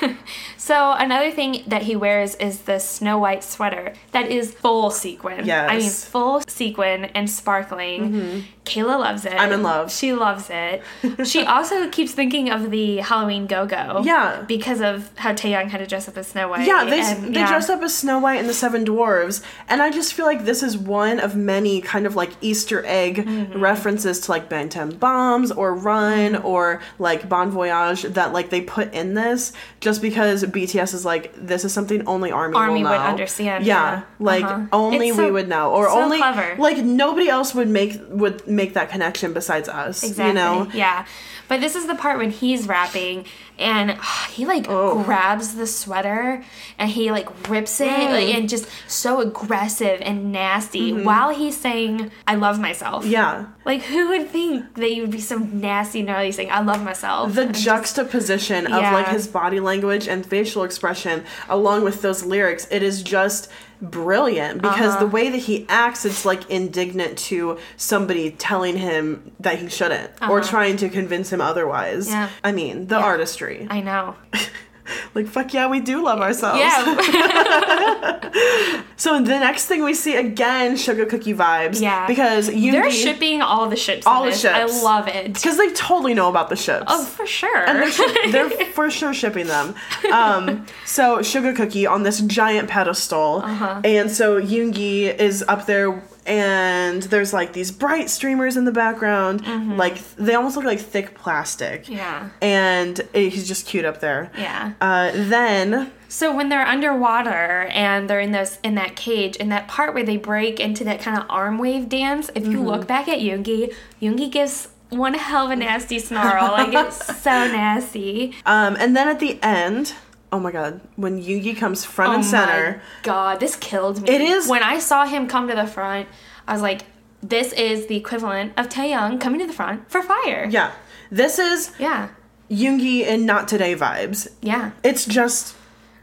So another thing that he wears is the Snow White sweater that is full sequin.
Yes.
I mean full sequin and sparkling.
Mhm.
Kayla loves it.
I'm in love.
She loves it. She also keeps thinking of the Halloween Go-Go.
Yeah.
Because of how Taeyong had to dress up as Snow White.
Yeah, they,
and,
they
yeah.
dressed up as Snow White and the Seven Dwarves, and I just feel like this is one of many kind of like Easter egg
Mm-hmm.
references to like Bantam Bombs or Run or like Bon Voyage that like they put in this just because B T S is like, this is something only ARMY,
ARMY
will
would
know.
understand,
Yeah,
yeah.
like
Uh-huh.
only
It's
we
so-
would know, or
so
only
clever.
like nobody else would make would make that connection besides us.
Exactly.
You know?
Yeah. But this is the part when he's rapping and uh, he like
Oh.
grabs the sweater and he like rips it
Mm.
like, and just so aggressive and nasty
Mhm.
while he's saying, I love myself.
Yeah.
Like who would think that you would be so nasty gnarly saying, I love myself?
The
And just-
juxtaposition of
Yeah.
like his body language and facial expression along with those lyrics, it is just brilliant because
Uh-huh.
the way that he acts, it's like indignant to somebody telling him that he shouldn't or
Uh-huh.
trying to convince him otherwise.
Yeah.
I mean, the
Yeah.
artistry.
I know.
Like, fuck yeah, we do love ourselves.
Yeah.
So the next thing we see again, sugar cookie vibes.
Yeah.
Because Yoongi,
They're shipping all the ships.
all
in
the
this.
ships.
I love it.
Because they totally know about the ships.
Oh, for sure.
And they're, ship- they're for sure shipping them. Um, so Sugar Cookie on this giant pedestal.
Uh-huh.
And so Yoongi is up there and there's like these bright streamers in the background.
Mhm.
Like they almost look like thick plastic.
Yeah.
And eh, he's just cute up there.
Yeah.
Uh, then...
So when they're underwater and they're in this in that cage, in that part where they break into that kind of arm wave dance, if you
Mhm.
look back at Yoongi, Yoongi gives one hell of a nasty snarl. Like it's so nasty.
Um, and then at the end, oh my god, when Yoongi comes front
oh
and center.
My god, this killed me.
It is.
When I saw him come to the front, I was like, this is the equivalent of Taehyung coming to the front for Fire.
Yeah. This is
yeah.
Yoongi and Not Today vibes.
Yeah.
It's just...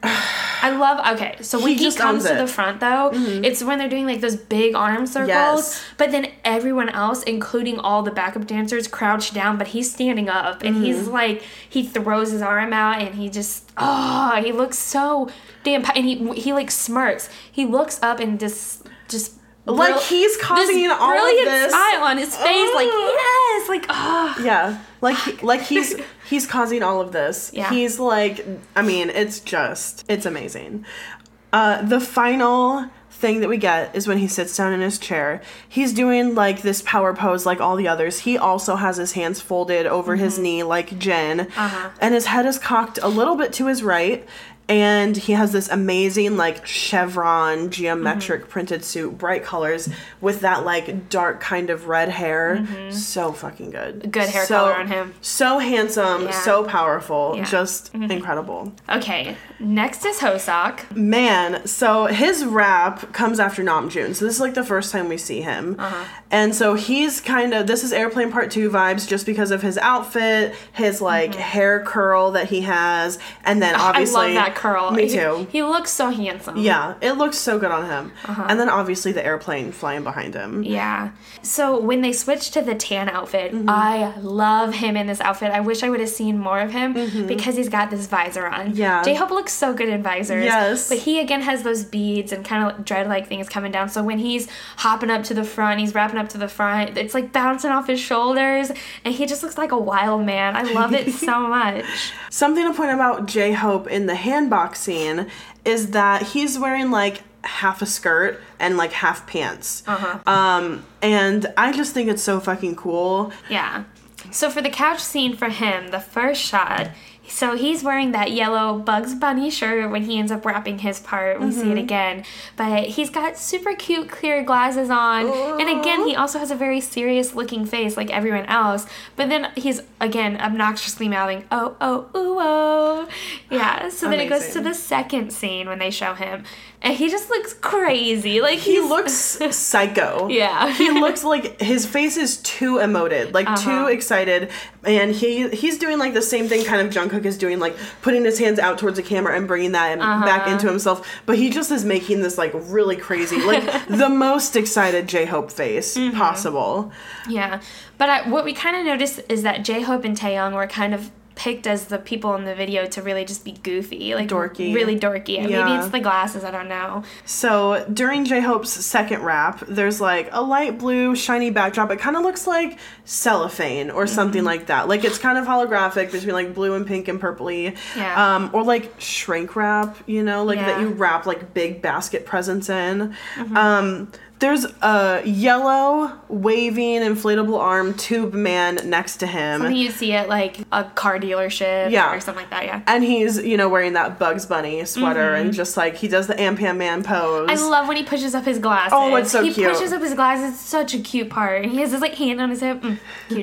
I love, okay, so when he, he comes to the front, though, mm-hmm. it's when they're doing, like, those big arm circles, yes. but then everyone else, including all the backup dancers, crouch down, but he's standing up, and mm-hmm. he's, like, he throws his arm out, and he just, oh, he looks so damn, and he, he like, smirks. He looks up and just, just...
Like, Bril- he's causing all of this.
Brilliant smile on his face, oh. like, yes, like, oh.
Yeah, like, he, like he's he's causing all of this.
Yeah.
He's like, I mean, it's just, it's amazing. Uh, the final thing that we get is when he sits down in his chair. He's doing, like, this power pose like all the others. He also has his hands folded over mm-hmm. his knee like Jin.
Uh-huh.
And his head is cocked a little bit to his right. And he has this amazing, like, chevron, geometric mm-hmm. printed suit, bright colors, with that, like, dark kind of red hair. Mm-hmm. So fucking good.
Good hair
so,
color on him.
So handsome, yeah. so powerful,
yeah.
just
mm-hmm.
incredible.
Okay, next is Hoseok.
Man, so his rap comes after Namjoon. So this is, like, the first time we see him.
Uh-huh.
And so he's kind of, this is Airplane Part two vibes just because of his outfit, his, like, mm-hmm. hair curl that he has, and then obviously...
I love that curl.
Me too.
He, he looks so handsome.
Yeah, it looks so good on him.
Uh-huh.
And then obviously the airplane flying behind him.
Yeah. So when they switched to the tan outfit,
mm-hmm.
I love him in this outfit. I wish I would have seen more of him mm-hmm. because he's got this visor on.
Yeah.
J-Hope looks so good in visors.
Yes.
But he again has those beads and kind of dread-like things coming down. So when he's hopping up to the front, he's wrapping up to the front, it's like bouncing off his shoulders and he just looks like a wild man. I love it so much.
Something to point about J-Hope in the handbox scene is that he's wearing like half a skirt and like half pants.
Uh-huh.
Um, and I just think it's so fucking cool.
Yeah. So for the couch scene for him, the first shot, so he's wearing that yellow Bugs Bunny shirt when he ends up wrapping his part. We mm-hmm. see it again. But he's got super cute clear glasses on. Ooh. And again, he also has a very serious looking face like everyone else. But then he's, again, obnoxiously mouthing, oh, oh, ooh, oh. Yeah, so then
Amazing.
it goes to the second scene when they show him. And he just looks crazy. Like
he looks psycho.
Yeah.
He looks like his face is too emoted, like
uh-huh.
too excited. And he he's doing like the same thing kind of Jungkook is doing, like putting his hands out towards the camera and bringing that
uh-huh.
back into himself. But he just is making this like really crazy, like the most excited J-Hope face
mm-hmm.
possible.
Yeah. But I, what we kind of noticed is that J-Hope and Taehyung were kind of picked as the people in the video to really just be goofy, like
dorky,
really dorky.
Yeah.
Maybe it's the glasses, I don't know.
So during J-Hope's second rap, there's like a light blue shiny backdrop. It kind of looks like cellophane or something mm-hmm. like that. Like it's kind of holographic between like blue and pink and purpley.
Yeah.
Um, or like shrink wrap, you know, like
yeah.
that you wrap like big basket presents in.
Mm-hmm.
Um, There's a yellow, waving, inflatable arm tube man next to him.
Something you see at, like, a car dealership
yeah.
or something like that, yeah.
And he's, you know, wearing that Bugs Bunny sweater mm-hmm. and just, like, he does the Ampan Man pose.
I love when he pushes up his glasses.
Oh, it's so
he
cute.
He pushes up his glasses. It's such a cute part. And he has his, like, hand on his hip. Mm,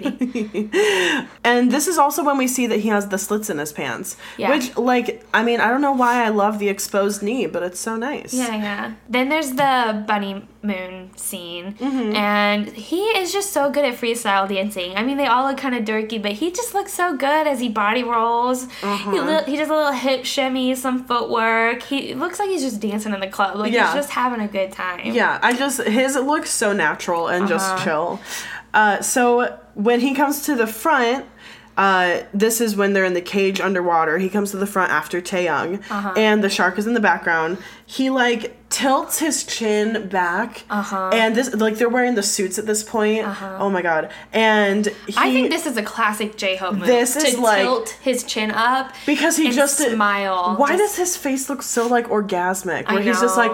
cutie.
And this is also when we see that he has the slits in his pants.
Yeah.
Which, like, I mean, I don't know why I love the exposed knee, but it's so nice.
Yeah, yeah. Then there's the Bunny Moon scene,
mm-hmm.
and he is just so good at freestyle dancing. I mean, they all look kind of dorky, but he just looks so good as he body rolls.
Uh-huh.
He li- he does a little hip shimmy, some footwork. He it looks like he's just dancing in the club. Like
yeah.
he's just having a good time.
Yeah, I just his looks so natural and
uh-huh.
just chill. Uh, so when he comes to the front. Uh, this is when they're in the cage underwater. He comes to the front after Taehyung,
uh-huh.
and the shark is in the background. He like tilts his chin back,
uh-huh.
and this like they're wearing the suits at this point.
Uh-huh.
Oh my god! And he,
I think this is a classic J-Hope move.
This
to
is like
tilt his chin up
because he
and
just
smile.
Why
just,
does his face look so like orgasmic? Where
I
he's just like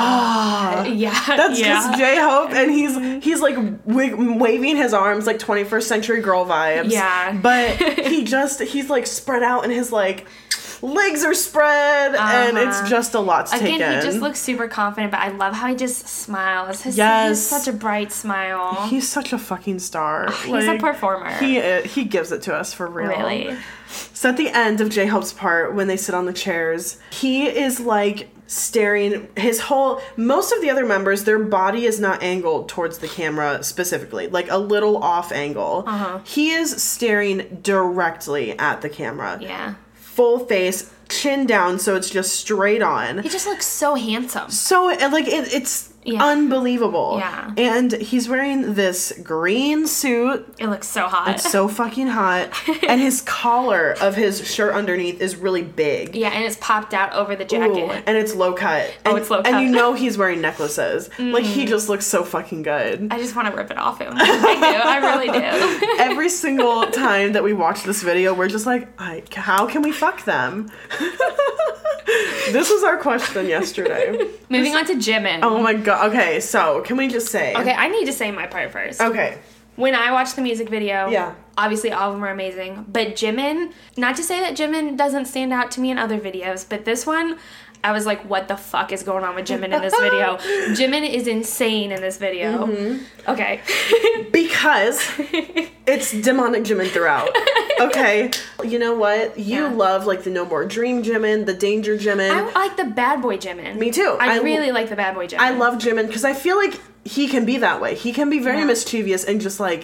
ah,
yeah,
that's
yeah.
just J-Hope, and he's he's like w- waving his arms like twenty-first century girl vibes.
Yeah,
but he just he's like spread out in his like legs are spread, uh-huh. and it's just a lot to
Again,
take in.
he just looks super confident, but I love how he just smiles. His,
yes.
He's such a bright smile.
He's such a fucking star.
Oh, he's like, a performer.
He he gives it to us for real.
Really?
So at the end of J-Hope's part, when they sit on the chairs, he is like staring, his whole, most of the other members, their body is not angled towards the camera specifically, like a little off angle.
Uh-huh.
He is staring directly at the camera.
Yeah.
Full face, chin down, so it's just straight on.
He just looks so handsome.
So, like, it, it's yeah. unbelievable.
Yeah.
And he's wearing this green suit.
It looks so hot.
It's so fucking hot. And his collar of his shirt underneath is really big.
Yeah, and it's popped out over the jacket.
Ooh, and it's low cut.
Oh,
and,
it's low cut.
And you know he's wearing necklaces.
Mm.
Like, he just looks so fucking good.
I just want to rip it off him. I do. I really do.
Every single time that we watch this video, we're just like, I, how can we fuck them? This was our question yesterday.
Moving on to Jimin.
Oh my god. Okay, so can we just say?
Okay, I need to say my part first.
Okay.
When I watched the music video,
yeah,
obviously all of them are amazing. But Jimin, not to say that Jimin doesn't stand out to me in other videos, but this one, I was like, what the fuck is going on with Jimin in this video? Jimin is insane in this video.
Mm-hmm.
Okay.
Because it's demonic Jimin throughout. Okay. You know what? You yeah. love, like, the No More Dream Jimin, the Danger Jimin.
I like the bad boy Jimin.
Me too.
I,
I
really like the bad boy Jimin.
I love Jimin because I feel like he can be that way. He can be very yeah. mischievous and just, like,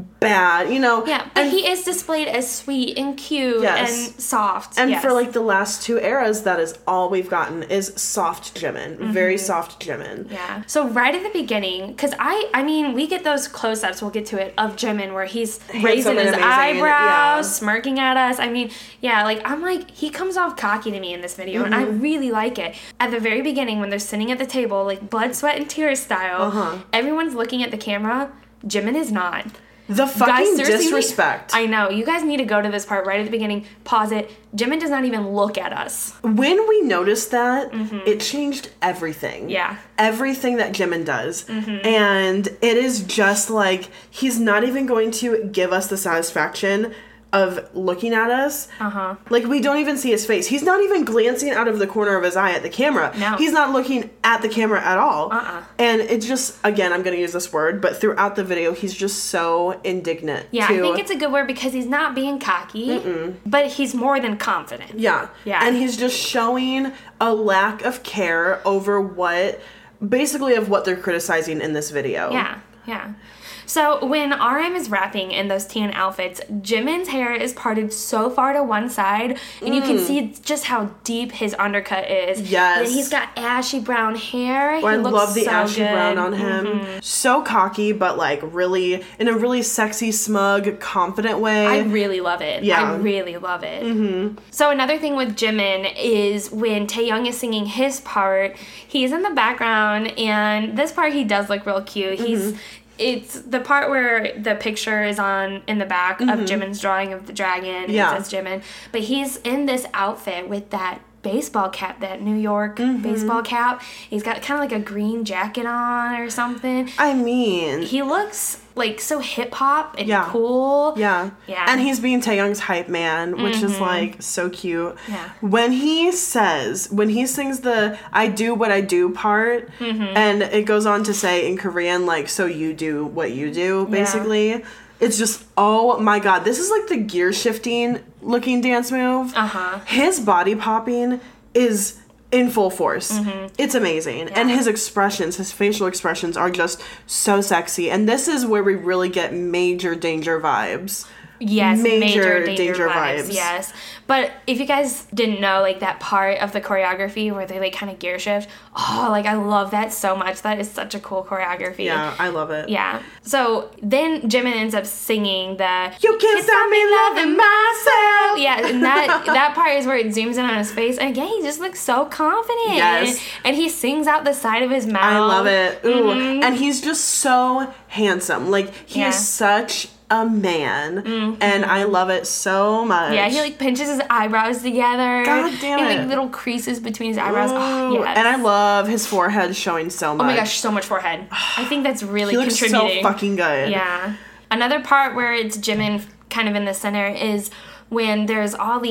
bad, you know?
Yeah, but
and
he is displayed as sweet and cute
yes.
and soft.
And
yes.
for, like, the last two eras, that is all we've gotten is soft Jimin. Mm-hmm. Very soft Jimin.
Yeah. So right at the beginning, because I, I mean, we get those close-ups, we'll get to it, of Jimin where he's
Handsome
raising his
amazing.
eyebrows,
yeah.
smirking at us. I mean, yeah, like, I'm like, he comes off cocky to me in this video, mm-hmm. and I really like it. At the very beginning, when they're sitting at the table, like, blood, sweat, and tears style, uh-huh. everyone's looking at the camera. Jimin is not.
The fucking
guys,
disrespect.
I know. You guys need to go to this part right at the beginning. Pause it. Jimin does not even look at us.
When we noticed that,
mm-hmm.
it changed everything.
Yeah.
Everything that Jimin does.
Mm-hmm.
And it is just like, he's not even going to give us the satisfaction of looking at us.
Uh-huh.
Like, we don't even see his face. He's not even glancing out of the corner of his eye at the camera.
No.
He's not looking at the camera at all.
Uh-uh.
And it's just, again, I'm going to use this word, but throughout the video, he's just so indignant.
Yeah,
to,
I think it's a good word because he's not being cocky,
Mm-mm.
but he's more than confident.
Yeah.
Yeah.
And he's just showing a lack of care over what, basically of what they're criticizing in this video.
Yeah, yeah. So when R M is rapping in those tan outfits, Jimin's hair is parted so far to one side, and mm. you can see just how deep his undercut is.
Yes.
And he's got ashy brown hair.
Oh,
he
I
looks
love the
so
ashy
good.
brown on him.
Mm-hmm.
So cocky, but like really, in a really sexy, smug, confident way.
I really love it.
Yeah.
I really love it.
Mm-hmm.
So another thing with Jimin is when Taehyung is singing his part, he's in the background, and this part he does look real cute. He's
Mm-hmm.
It's the part where the picture is on in the back
mm-hmm.
of Jimin's drawing of the dragon.
Yeah.
It says Jimin. But he's in this outfit with that baseball cap, that New York
mm-hmm.
baseball cap. He's got kind of like a green jacket on or something.
I mean,
he looks like so hip hop and
yeah.
cool.
Yeah.
Yeah.
And he's being Taehyung's hype man, which
mm-hmm.
is like so cute.
Yeah.
When he says, when he sings the I do what I do part, mm-hmm. and it goes on to say in Korean, like, so you do what you do, basically. Yeah. It's just, oh my god, this is like the gear shifting looking dance move.
Uh-huh.
His body popping is in full force.
Mm-hmm.
It's amazing.
Yeah.
And his expressions, his facial expressions are just so sexy. And this is where we really get major danger vibes.
Yes,
major,
major danger,
danger
vibes,
vibes.
Yes. But if you guys didn't know, like, that part of the choreography where they, like, kind of gear shift, oh, like, I love that so much. That is such a cool choreography.
Yeah, I love it.
Yeah. So then Jimin ends up singing the
You can't stop me loving myself.
Yeah, and that that part is where it zooms in on his face. And again, he just looks so confident.
Yes.
And he sings out the side of his mouth.
I love it. Ooh.
Mm-hmm.
And he's just so handsome. Like, he
yeah.
is such a man, mm-hmm. and I love it so much.
Yeah, he like pinches his eyebrows together.
God damn
and,
it.
like little creases between his eyebrows. Oh,
Ooh,
yes.
And I love his forehead showing so much.
Oh my gosh, so much forehead. I think that's really
he looks
contributing.
so fucking good.
Yeah. Another part where it's Jimin kind of in the center is when there's all these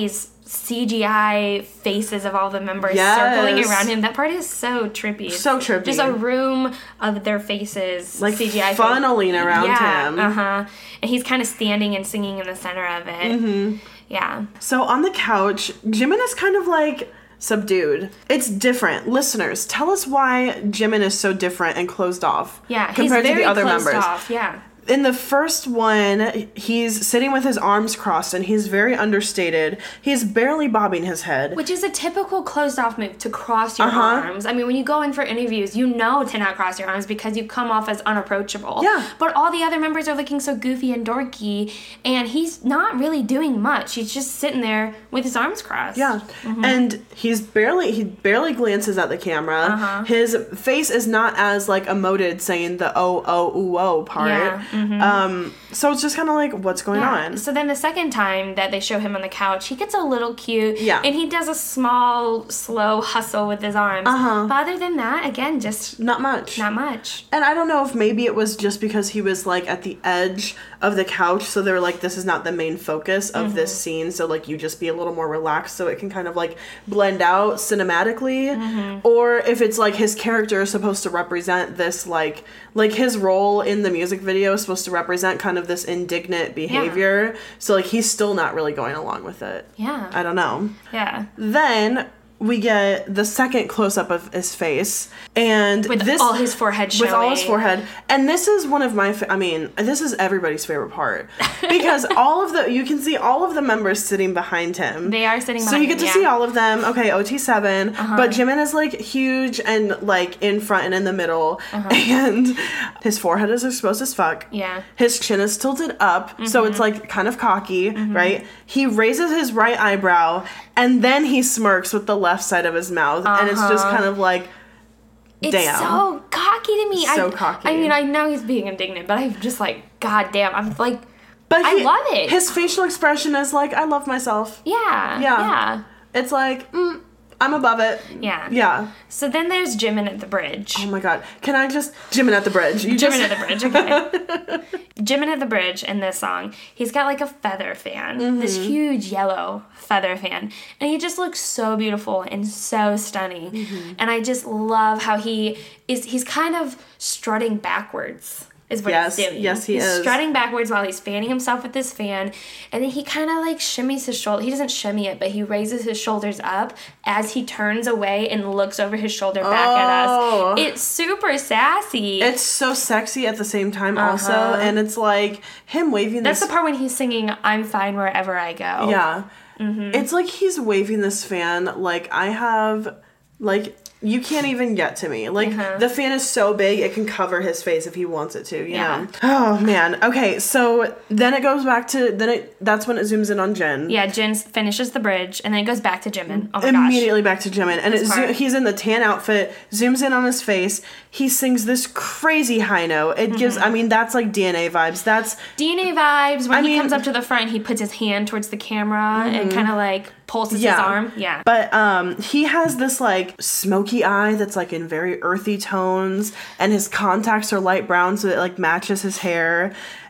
C G I faces of all the members
Yes.
circling around him. That part is so trippy.
So trippy.
Just a room of their faces,
Like
C G I
funneling
face.
around
yeah,
him.
Uh-huh. And he's kind of standing and singing in the center of it.
Mm-hmm.
Yeah.
So on the couch, Jimin is kind of like subdued. It's different. Listeners, tell us why Jimin is so different and closed off.
Yeah,
compared
he's very
to the other
closed
members.
off. Yeah.
In the first one, he's sitting with his arms crossed and he's very understated. He's barely bobbing his head.
Which is a typical closed off move, to cross your
Uh-huh.
arms. I mean, when you go in for interviews, you know to not cross your arms because you come off as unapproachable.
Yeah.
But all the other members are looking so goofy and dorky, and he's not really doing much. He's just sitting there with his arms crossed.
Yeah.
Mm-hmm.
And he's barely, he barely glances at the camera.
Uh-huh.
His face is not as like emoted saying the oh, oh, ooh, oh part.
Yeah. Mm-hmm.
Um, so it's just kind of like, what's going
Yeah.
on?
So then the second time that they show him on the couch, he gets a little cute.
Yeah.
And he does a small, slow hustle with his arms.
Uh-huh.
But other than that, again, just
Not much.
not much.
And I don't know if maybe it was just because he was like at the edge of the couch, so they were like, this is not the main focus of
Mm-hmm.
this scene, so like you just be a little more relaxed so it can kind of like blend out cinematically.
Mm-hmm.
Or if it's like his character is supposed to represent this like like his role in the music video is supposed to represent kind of this indignant behavior. So like he's still not really going along with it.
Yeah.
I don't know.
Yeah.
Then we get the second close-up of his face, and
With
this
all his forehead
with all his
showing.
forehead, and this is one of my fa- I mean this is everybody's favorite part because all of the you can see all of the members sitting behind him.
They are sitting
so you
behind
get
him,
to
yeah.
see all of them. Okay, O T seven,
Uh-huh.
but Jimin is like huge and like in front and in the middle,
Uh-huh.
and his forehead is exposed as fuck.
Yeah.
His chin is tilted up, so it's like kind of cocky, right? He raises his right eyebrow, and then he smirks with the left side of his mouth, and it's just kind of like,
It's
damn.
so cocky to me.
So
I,
cocky.
I mean, I know he's being indignant, but I'm just like, God damn. I'm like,
But
I
he-
love it.
His facial expression is like, I love myself.
yeah.
Yeah.
Yeah.
It's like, mm, I'm above it.
Yeah.
Yeah.
So then there's Jimin at the bridge.
Oh my god. Can I just Jimin at the bridge? You
Jimin
just
at the bridge, okay. Jimin at the bridge in this song, he's got like a feather fan,
Mm-hmm.
this huge yellow feather fan, and he just looks so beautiful and so stunning.
Mm-hmm.
And I just love how he is, he's kind of strutting backwards. Is what
Yes,
he's doing.
yes, he
he's
is.
strutting backwards while he's fanning himself with this fan, and then he kind of like shimmies his shoulder. He doesn't shimmy it, but he raises his shoulders up as he turns away and looks over his shoulder back
Oh.
at us. It's super sassy.
It's so sexy at the same time also,
Uh-huh.
and it's like him waving
That's
this
the part when he's singing "I'm fine wherever I go."
Yeah.
Mm-hmm.
It's like he's waving this fan like I have like you can't even get to me. Like
Uh-huh.
the fan is so big it can cover his face if he wants it to, you
Yeah.
know. Oh man. Okay, so then it goes back to then it that's when it zooms in on Jin.
Yeah, Jin finishes the bridge, and then it goes back to Jimin. Oh my
Immediately back to Jimin, and it
This
zo-
part.
he's in the tan outfit, zooms in on his face. He sings this crazy high note. It gives, I mean, that's like D N A vibes. That's
gosh. D N A vibes. When
I
he
mean-
comes up to the front, he puts his hand towards the camera and kind of like pulses
Yeah.
his arm. Yeah.
But um, he has this like smoky eye that's like in very earthy tones, and his contacts are light brown, so it like matches his hair.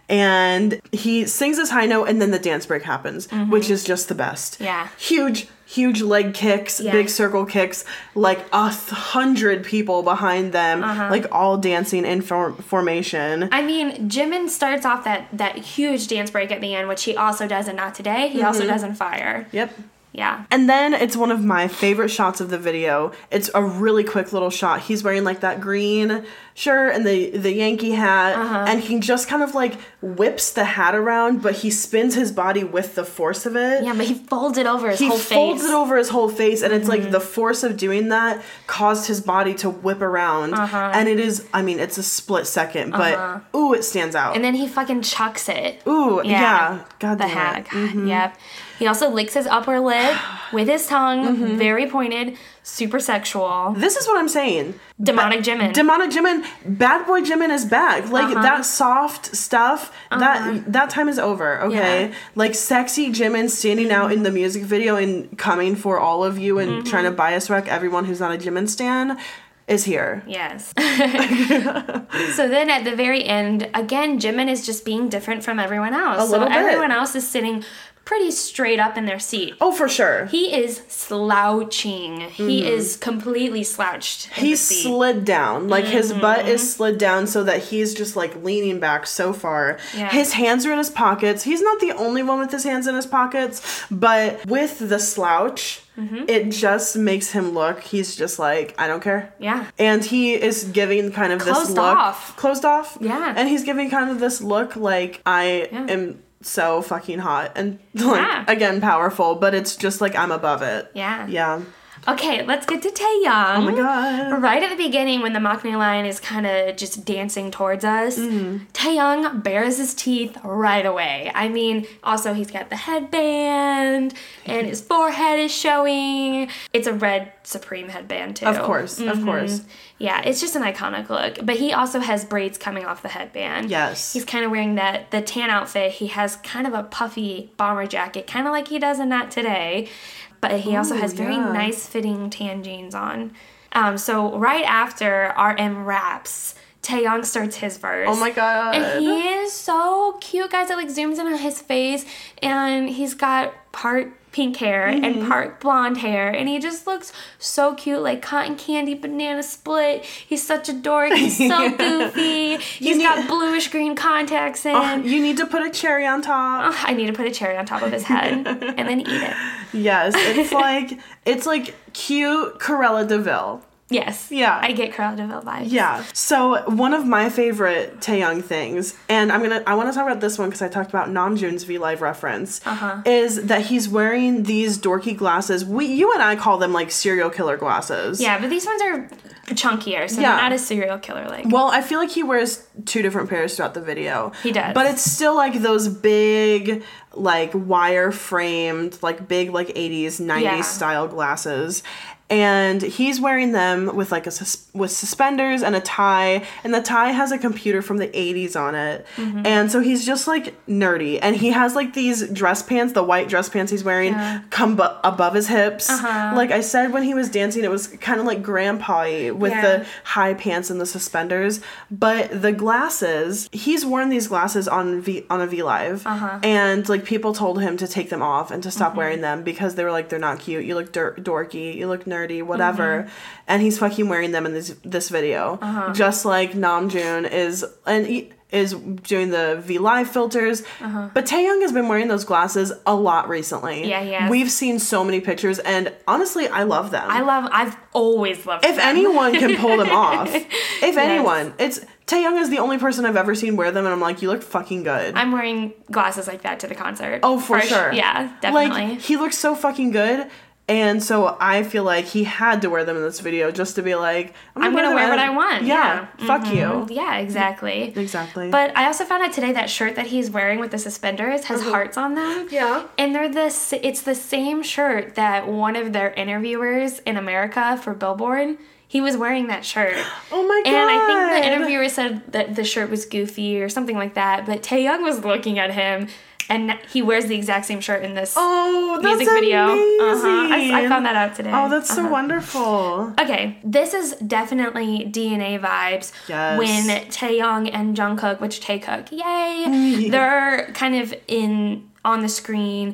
And he sings this high note, and then the dance break happens, which is just the best.
Mm-hmm. Yeah.
Huge, huge leg kicks,
Yeah.
big circle kicks, like a th- hundred people behind them, like all dancing in for- formation.
I mean, Jimin starts off that, that huge dance break at the end, which he also does in Not Today. He
Mm-hmm.
also does in Fire.
Yep.
Yeah.
And then it's one of my favorite shots of the video. It's a really quick little shot. He's wearing like that green shirt and the the Yankee hat,
Uh-huh.
and he just kind of like whips the hat around, but he spins his body with the force of it.
Yeah, but he folds it over his
He
whole
folds
face.
it over his whole face, and it's
Mm-hmm.
like the force of doing that caused his body to whip around.
Uh-huh.
And it is, I mean, it's a split second, but ooh, it stands out.
And then he fucking chucks it.
ooh, yeah. God
the
damn
hat.
it.
God, Yep. He also licks his upper lip with his tongue,
Mm-hmm.
very pointed, super sexual.
This is what I'm saying.
Demonic Jimin.
Demonic Jimin, Bad Boy Jimin is back. Like
Uh-huh.
that soft stuff, that that time is over. Okay,
Yeah.
like sexy Jimin standing out in the music video and coming for all of you and
Mm-hmm.
trying to bias wreck everyone who's not a Jimin stan is here.
Yes. So then at the very end, again, Jimin is just being different from everyone else.
A little
so
bit.
everyone else is sitting pretty straight up in their seat.
Oh, for sure.
He is slouching. Mm-hmm. He is completely slouched.
He's slid down. Like, mm-hmm. his butt is slid down so that he's just, like, leaning back so far. Yeah. His hands are in his pockets. He's not the only one with his hands in his pockets, but with the slouch, mm-hmm. it just makes him look, he's just like, I don't care.
Yeah.
And he is giving kind of
closed
this look.
Off.
Closed off.
Yeah.
And he's giving kind of this look like, I yeah. am so fucking hot and, like, yeah. again, powerful, but it's just like I'm above it.
Yeah.
Yeah.
Okay, let's get to Taehyung.
Oh my god.
Right at the beginning, when the Maknae line is kind of just dancing towards us, mm-hmm. Taehyung bares his teeth right away. I mean, also he's got the headband, and his forehead is showing. It's a red Supreme headband, too.
Of course, mm-hmm. of course.
Yeah, it's just an iconic look. But he also has braids coming off the headband.
Yes.
He's kind of wearing that, the tan outfit. He has kind of a puffy bomber jacket, kind of like he does in Not Today. But he also Ooh, has very yeah. nice fitting tan jeans on. Um, so right after R M raps, Taehyung starts his verse.
Oh my god.
And he is so cute, guys. It like zooms in on his face, and he's got part pink hair mm-hmm. and part blonde hair, and he just looks so cute, like cotton candy banana split. He's such a dork. He's so goofy. He's need, got bluish green contacts in.
Oh, you need to put a cherry on top.
Oh, I need to put a cherry on top of his head and then eat it.
Yes, it's like it's like cute Cruella de Vil.
Yes.
Yeah.
I get Cruella de Vil vibes.
Yeah. So one of my favorite Taehyung things, and I'm gonna I want to talk about this one because I talked about Namjoon's V Live reference, uh-huh. is that he's wearing these dorky glasses. We you and I call them like serial killer glasses.
Yeah, but these ones are chunkier, so yeah. they're not as serial killer like.
Well, I feel like he wears two different pairs throughout the video.
He does.
But it's still like those big, like wire framed, like big like eighties, nineties yeah. style glasses. And he's wearing them with like a sus- with suspenders and a tie, and the tie has a computer from the eighties on it. Mm-hmm. And so he's just like nerdy, and he has like these dress pants, the white dress pants he's wearing yeah. come bu- above his hips. Uh-huh. Like I said, when he was dancing, it was kind of like grandpa-y with yeah. the high pants and the suspenders. But the glasses, he's worn these glasses on V on a V Live, uh-huh. and like people told him to take them off and to stop mm-hmm. wearing them because they were like, they're not cute. You look dur- dorky. You look nerdy. Nerdy, whatever, mm-hmm. and he's fucking wearing them in this this video, uh-huh. just like Namjoon is and he is doing the V Live filters. Uh-huh. But Taehyung has been wearing those glasses a lot recently.
Yeah, yeah.
We've seen so many pictures, and honestly, I love them.
I love. I've always loved.
If
them.
anyone can pull them off, if yes. anyone, it's. Taehyung is the only person I've ever seen wear them, and I'm like, you look fucking good.
I'm wearing glasses like that to the concert.
Oh, for, for sure.
Yeah, definitely.
Like, he looks so fucking good. And so I feel like he had to wear them in this video just to be like, I'm gonna,
I'm
wear,
gonna wear what
and,
I want.
Yeah,
yeah.
fuck
mm-hmm.
you.
Yeah, exactly.
Exactly.
But I also found out today that shirt that he's wearing with the suspenders has uh-huh. hearts on them.
Yeah.
And they're this. It's the same shirt that one of their interviewers in America for Billboard. He was wearing that shirt.
Oh my god.
And I think the interviewer said that the shirt was goofy or something like that. But Taehyung was looking at him. And he wears the exact same shirt in this
oh, that's
music video.
Amazing.
Uh-huh. I, I found that out today.
Oh, that's
uh-huh.
so wonderful.
Okay, this is definitely D N A vibes.
Yes.
When Taehyung and Jungkook, which Taekook, yay, they're kind of in on the screen,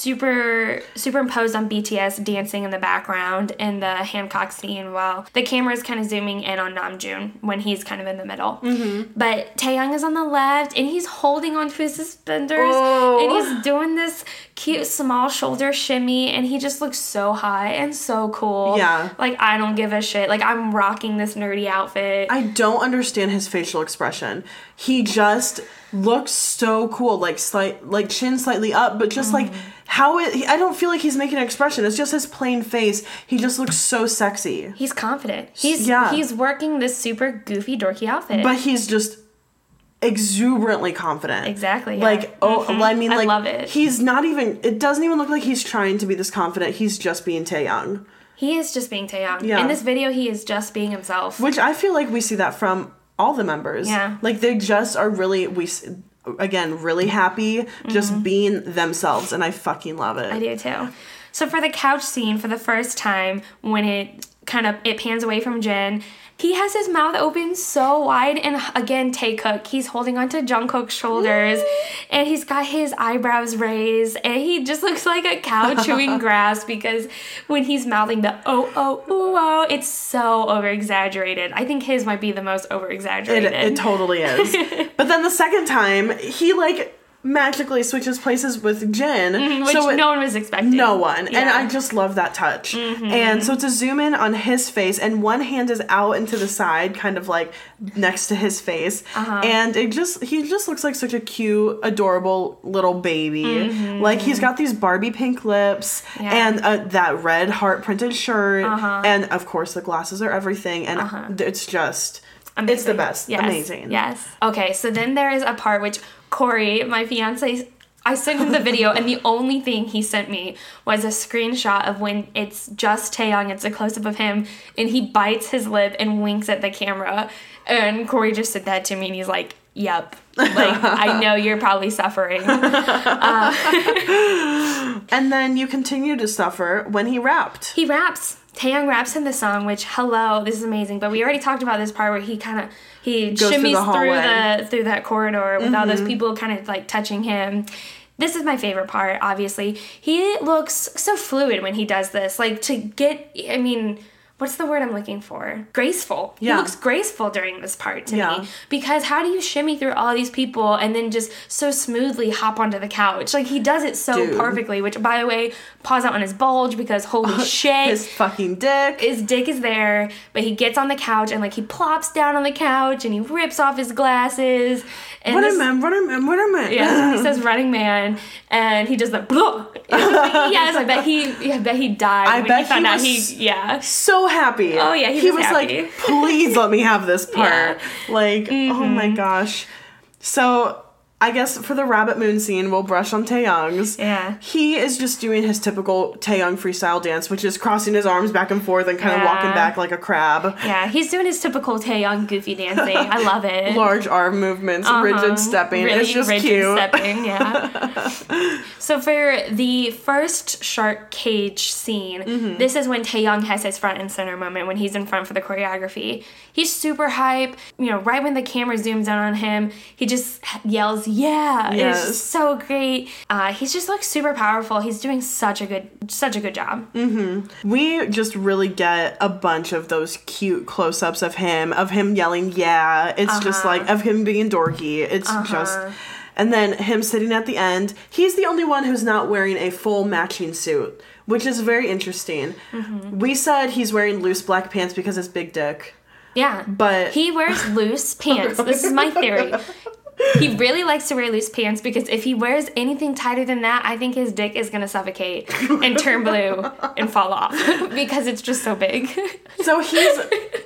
super superimposed on B T S dancing in the background in the Hancock scene while the camera is kind of zooming in on Namjoon when he's kind of in the middle. Mm-hmm. But Taehyung is on the left and he's holding onto his suspenders oh. and he's doing this cute small shoulder shimmy and he just looks so high and so cool.
Yeah.
Like, I don't give a shit. Like, I'm rocking this nerdy outfit.
I don't understand his facial expression. He just looks so cool, like slight, like chin slightly up, but just mm. like how it. I don't feel like he's making an expression. It's just his plain face. He just looks so sexy.
He's confident. He's
yeah.
He's working this super goofy, dorky outfit,
but he's just exuberantly confident.
Exactly. Yeah.
Like oh, mm-hmm. I mean, like
I love it.
He's not even. It doesn't even look like he's trying to be this confident. He's just being Taehyung.
He is just being Taehyung.
Yeah.
In this video, he is just being himself.
Which I feel like we see that from all the members.
Yeah.
Like they just are really we again really happy just mm-hmm. being themselves, and I fucking love it.
I do too. So for the couch scene, for the first time, when it kind of, it pans away from Jin, he has his mouth open so wide, and again, Taekook, he's holding onto Jungkook's shoulders, and he's got his eyebrows raised, and he just looks like a cow chewing grass, because when he's mouthing the oh, oh, ooh, oh, it's so over-exaggerated. I think his might be the most over-exaggerated.
It, it totally is. But then the second time, he, like, magically switches places with Jin.
Mm-hmm, which
so it,
no one was expecting.
No one.
Yeah.
And I just love that touch.
Mm-hmm.
And so it's a zoom in on his face, and one hand is out into the side, kind of like next to his face. Uh-huh. And it just, he just looks like such a cute, adorable little baby. Mm-hmm. Like, he's got these Barbie pink lips, yeah. and uh, that red heart printed shirt. Uh-huh. And of course, the glasses are everything. And uh-huh. it's just, Amazing. It's the best.
Yes.
Amazing.
Yes. Okay, so then there is a part which Corey, my fiance, I sent him the video, and the only thing he sent me was a screenshot of when it's just Taeyong, it's a close-up of him, and he bites his lip and winks at the camera. And Corey just said that to me, and he's like, yep. Like, I know you're probably suffering. Uh,
and then you continue to suffer when he rapped.
He raps. Taeyong raps in the song, which, hello, this is amazing. But we already talked about this part where he kind of, he
Goes
shimmies
through the,
through the through that corridor with mm-hmm. all those people kind of, like, touching him. This is my favorite part, obviously. He looks so fluid when he does this. Like, to get, I mean, what's the word I'm looking for? Graceful.
Yeah.
He looks graceful during this part to
yeah.
me. Because how do you shimmy through all these people and then just so smoothly hop onto the couch? Like, he does it so
Dude.
perfectly, which, by the way, pause out on his bulge because holy oh, shit.
His fucking dick.
His dick is there, but he gets on the couch and, like, he plops down on the couch and he rips off his glasses. And
what
this,
a man, what a man, what a man.
Yeah, he says Running Man, and he does the blah. Yes, I bet he, I bet he died
I
when
bet
he found
he
out
was
he, yeah.
so happy.
Oh, yeah, he,
he
was,
was
happy.
like, please let me have this part.
Yeah.
Like,
mm-hmm.
oh my gosh. So, I guess for the Rabbit Moon scene, we'll brush on Taeyong's.
Yeah.
He is just doing his typical Taeyong freestyle dance, which is crossing his arms back and forth and kind of
yeah.
walking back like a crab.
Yeah, he's doing his typical Taeyong goofy dancing. I love it.
Large arm movements,
uh-huh.
rigid stepping.
Really
it's just
rigid
cute.
stepping, yeah. So for the first shark cage scene, mm-hmm. this is when Taeyong has his front and center moment when he's in front for the choreography. He's super hype. You know, right when the camera zooms in on him, he just yells, yeah.
Yes.
It's just so great. Uh, he's just like super powerful. He's doing such a good, such a good job.
Mm-hmm. We just really get a bunch of those cute close-ups of him, of him yelling, yeah. It's uh-huh. just like, of him being dorky. It's uh-huh. just... And then him sitting at the end. He's the only one who's not wearing a full matching suit, which is very interesting. Mm-hmm. We said he's wearing loose black pants because his big dick.
Yeah.
But...
He wears loose pants. This is my theory. He really likes to wear loose pants because if he wears anything tighter than that, I think his dick is going to suffocate and turn blue and fall off because it's just so big.
So he's...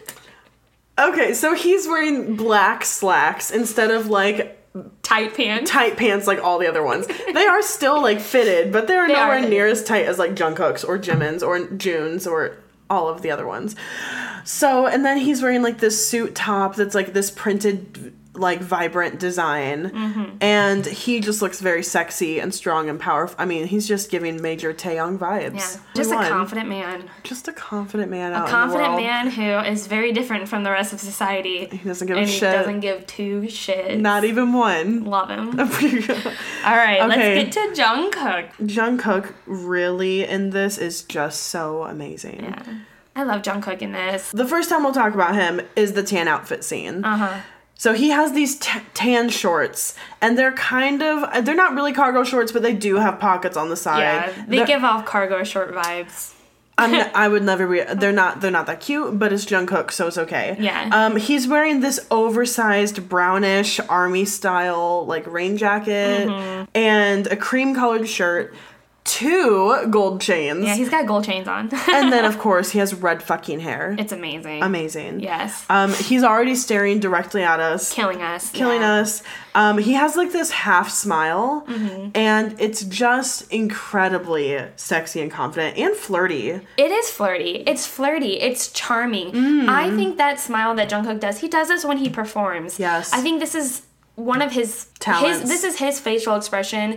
Okay, so he's wearing black slacks instead of, like...
Tight pants.
Tight pants like all the other ones. They are still, like, fitted, but they're
they
nowhere near as tight as, like, Jungkook's or Jimin's or June's or all of the other ones. So, and then he's wearing, like, this suit top that's, like, this printed... like vibrant design mm-hmm. and he just looks very sexy and strong and powerful. I mean, he's just giving major Taeyong vibes.
Yeah, just a confident man.
Just a confident man out
A confident
in the world.
man who is very different from the rest of society.
He doesn't give
and
a shit.
And he doesn't give two shits.
Not even one.
Love him. All right,
okay.
let's get to Jungkook.
Jungkook really in this is just so amazing.
Yeah, I love Jungkook in this.
The first time we'll talk about him is the tan outfit scene.
Uh-huh.
So he has these t- tan shorts, and they're kind of, they're not really cargo shorts, but they do have pockets on the side.
Yeah, they
they're,
give off cargo short vibes.
I'm not, I would never be, they're not, they're not that cute, but it's Jungkook, so it's okay.
Yeah.
Um, he's wearing this oversized brownish army style, like, rain jacket, mm-hmm. and a cream colored shirt. Two gold chains.
Yeah, he's got gold chains on.
And then, of course, he has red fucking hair.
It's amazing.
Amazing.
Yes.
Um, he's already staring directly at us.
Killing us.
Killing
yeah.
us. Um, he has, like, this half smile. Mm-hmm. And it's just incredibly sexy and confident and flirty.
It is flirty. It's flirty. It's charming. Mm. I think that smile that Jungkook does, he does this when he performs.
Yes.
I think this is one of his...
Talents.
His, this is his facial expression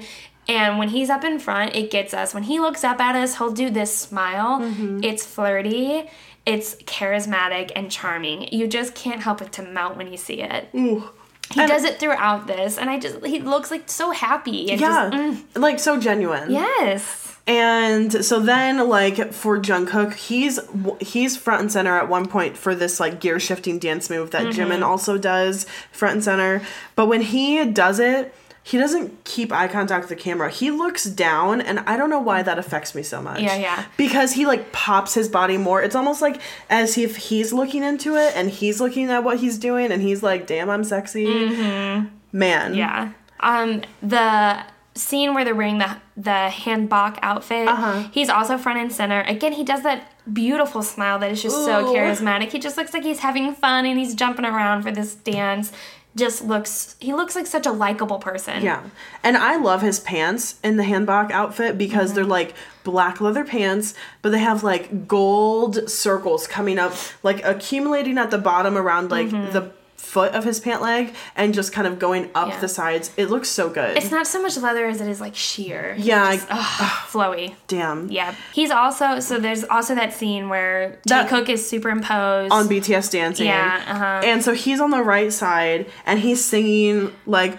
And when he's up in front, it gets us. When he looks up at us, he'll do this smile. Mm-hmm. It's flirty. It's charismatic and charming. You just can't help but to melt when you see it.
Ooh.
He
and
does it throughout this, and I just, he looks like so happy. And
yeah,
just, mm.
like so genuine.
Yes.
And so then, like, for Jungkook, he's he's front and center at one point for this, like, gear-shifting dance move that mm-hmm. Jimin also does, front and center. But when he does it, he doesn't keep eye contact with the camera. He looks down, and I don't know why that affects me so much.
Yeah, yeah.
Because he, like, pops his body more. It's almost like as if he's looking into it, and he's looking at what he's doing, and he's like, damn, I'm sexy.
Mm-hmm.
Man.
Yeah. Um, the scene where they're wearing the the hanbok outfit,
uh-huh.
he's also front and center. Again, he does that beautiful smile that is just Ooh. so charismatic. He just looks like he's having fun, and he's jumping around for this dance. Just looks, he looks like such a likable person.
Yeah. And I love his pants in the hanbok outfit because mm-hmm. they're like black leather pants, but they have like gold circles coming up, like accumulating at the bottom around like mm-hmm. the foot of his pant leg and just kind of going up
yeah.
the sides. It looks so good.
It's not so much leather as it is like sheer.
Yeah.
Just, ugh, ugh, flowy.
Damn.
Yeah. He's also, so there's also that scene where Taekook is superimposed.
On B T S Dancing.
Yeah. Uh-huh.
And so he's on the right side and he's singing like,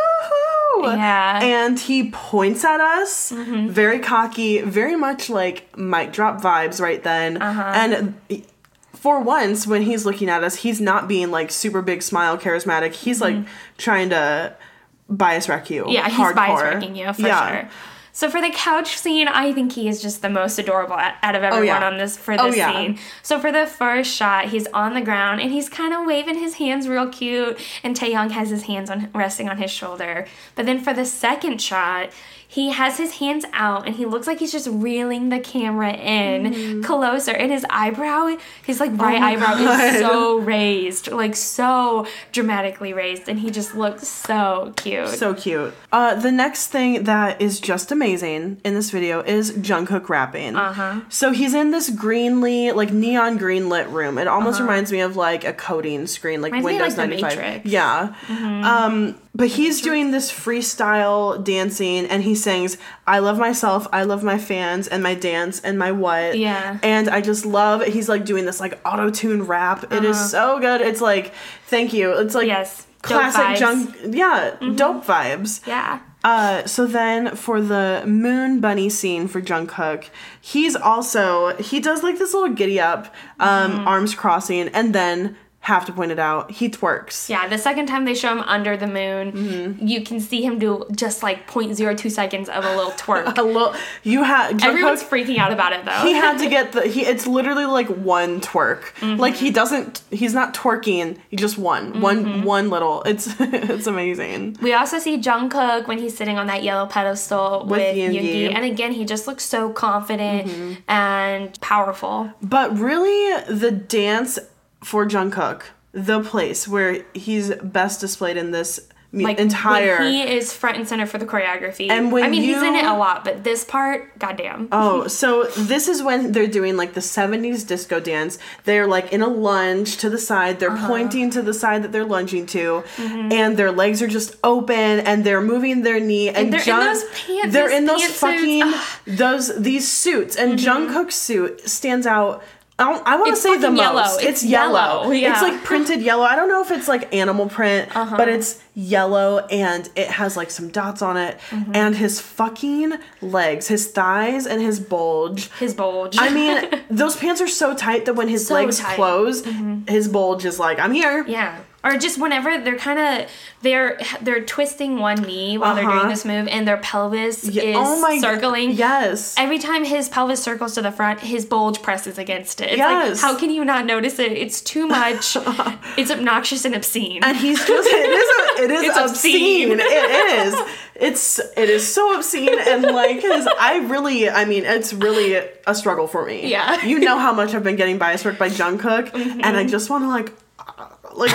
woohoo!
Yeah.
And he points at us,
mm-hmm.
very cocky, very much like mic drop vibes right then.
Uh-huh.
And for once, when he's looking at us, he's not being, like, super big smile, charismatic. He's, mm-hmm. like, trying to bias wreck you.
Yeah, he's
hardcore.
bias wrecking you, for
yeah.
sure. So for the couch scene, I think he is just the most adorable out of everyone
oh, yeah.
on this for this
oh, yeah.
scene. So for the first shot, he's on the ground, and he's kind of waving his hands real cute, and Taehyung has his hands on resting on his shoulder. But then for the second shot, he has his hands out, and he looks like he's just reeling the camera in mm-hmm. closer. And his eyebrow, his like right oh eyebrow God. is so raised, like so dramatically raised, and he just looks so cute.
So cute. Uh, the next thing that is just amazing in this video is Jungkook rapping.
Uh-huh.
So he's in this greenly, like neon green lit room. It almost
uh-huh.
reminds me of like a coding screen, like
reminds
Windows
me, like,
ninety-five.
The Matrix.
Yeah.
Mm-hmm.
Um, but he's doing this freestyle dancing, and he sings, I love myself, I love my fans, and my dance, and my what.
Yeah.
And I just love it. He's like doing this like auto-tune rap. Uh-huh. It is so good. It's like, thank you. It's like
yes.
classic junk. Yeah.
Mm-hmm.
Dope vibes.
Yeah.
Uh, so then for the Moon Bunny scene for Jungkook, he's also, he does like this little giddy up, um, mm-hmm. arms crossing, and then, have to point it out, he twerks.
Yeah, the second time they show him under the moon,
mm-hmm.
you can see him do just like zero point zero two seconds of a little twerk.
a little, you had
everyone's freaking out about it though.
He had to get the he. It's literally like one twerk.
Mm-hmm.
Like he doesn't. He's not twerking. He just one, mm-hmm. one, one little. It's it's amazing.
We also see Jungkook when he's sitting on that yellow pedestal with, with Yoongi, and again he just looks so confident mm-hmm. and powerful.
But really, the dance for Jungkook, the place where he's best displayed in this
like,
entire...
He is front and center for the choreography.
And when
I mean,
you,
he's in it a lot, but this part, goddamn.
Oh, so this is when they're doing, like, the seventies disco dance. They're, like, in a lunge to the side. They're uh-huh. pointing to the side that they're lunging to. Mm-hmm. And their legs are just open, and they're moving their knee. And,
and they're
Jung,
in those pants.
They're in those
pants
fucking...
Suits.
those These suits. And
mm-hmm.
Jungkook's suit stands out... I, don't, I want to say the
yellow.
most.
It's,
it's yellow.
yellow. Yeah.
It's like printed yellow. I don't know if it's like animal print,
uh-huh.
but it's yellow and it has like some dots on it. Mm-hmm. And his fucking legs, his thighs and his bulge.
His bulge.
I mean, those pants are so tight that when his
so
legs
tight.
close,
mm-hmm.
his bulge is like, I'm here.
Yeah. Or just whenever they're kind of they're they're twisting one knee while
uh-huh.
they're doing this move, and their pelvis
yeah.
is
oh my
circling.
God. Yes.
Every time his pelvis circles to the front, his bulge presses against it. It's
yes.
like, how can you not notice it? It's too much. It's obnoxious and obscene.
And he's just it is it is
it's
obscene.
obscene.
It is. It's it is so obscene, and like his I really I mean it's really a struggle for me.
Yeah.
You know how much I've been getting bias work by Jungkook, mm-hmm. and I just want to like. Like,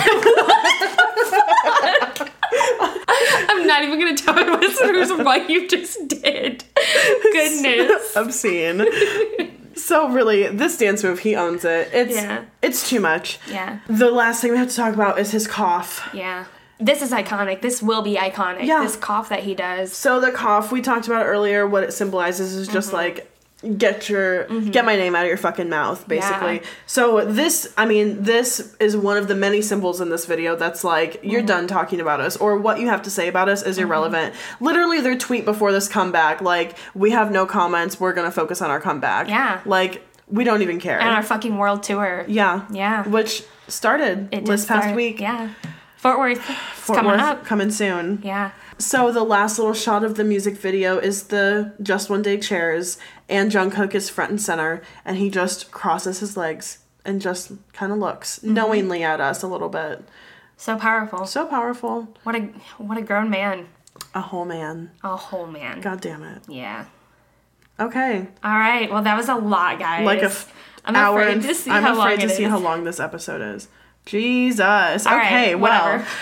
I'm not even gonna tell my listeners what you just did. Goodness.
Obscene. So really, this dance move, he owns it. It's
yeah.
it's too much.
Yeah.
The last thing we have to talk about is his cough.
Yeah. this is iconic. This will be iconic.
Yeah.
This cough that he does.
So the cough we talked about earlier, what it symbolizes is just mm-hmm. like get your mm-hmm. get my name out of your fucking mouth, basically. Yeah. So this, I mean, this is one of the many symbols in this video that's like, you're mm-hmm. done talking about us, or what you have to say about us is mm-hmm. irrelevant. Literally, their tweet before this comeback, like, we have no comments, we're gonna focus on our comeback.
Yeah.
Like, we don't even care.
And our fucking world tour.
Yeah.
Yeah.
Which started
it
this past
start,
week.
Yeah. Fort Worth. It's
Fort
coming
Worth
up.
Coming soon.
Yeah.
So the last little shot of the music video is the Just One Day chairs, and Jungkook is front and center, and he just crosses his legs and just kind of looks mm-hmm. knowingly at us a little bit.
So powerful.
So powerful.
What a what a grown man.
A whole man.
A whole man.
God damn it.
Yeah.
Okay.
All right. Well, that was a lot, guys.
Like a f-
I'm
hour
afraid
and
to see
I'm
how long
afraid to
it
see
is.
how long this episode is. Jesus.
All
okay,
right,
well.
whatever.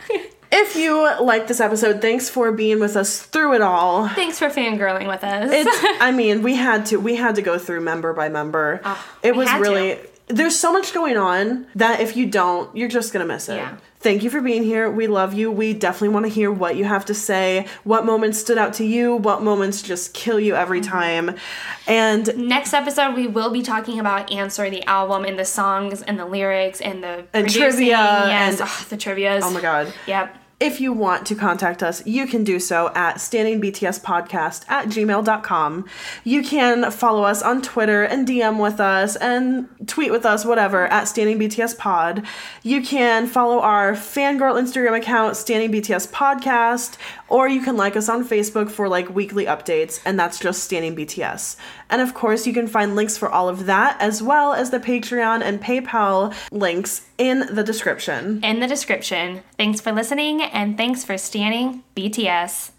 If you like this episode, thanks for being with us through it all.
Thanks for fangirling with us.
It's, I mean, we had to we had to go through member by member.
Oh,
it was really
to.
There's so much going on that if you don't, you're just gonna miss it.
Yeah.
Thank you for being here. We love you. We definitely want to hear what you have to say. What moments stood out to you? What moments just kill you every time? And
next episode, we will be talking about Answer, the album, and the songs, and the lyrics, and the
and
producing.
trivia.
Yes,
and
oh, the trivias.
Oh my god.
Yep.
If you want to contact us, you can do so at standing b t s podcast at gmail dot com. You can follow us on Twitter and D M with us and tweet with us, whatever, at standing b t s pod. You can follow our fangirl Instagram account, standing b t s podcast, or you can like us on Facebook for like weekly updates, and that's just Standing B T S. And of course, you can find links for all of that, as well as the Patreon and PayPal links in the description.
In the description. Thanks for listening, and thanks for standing B T S.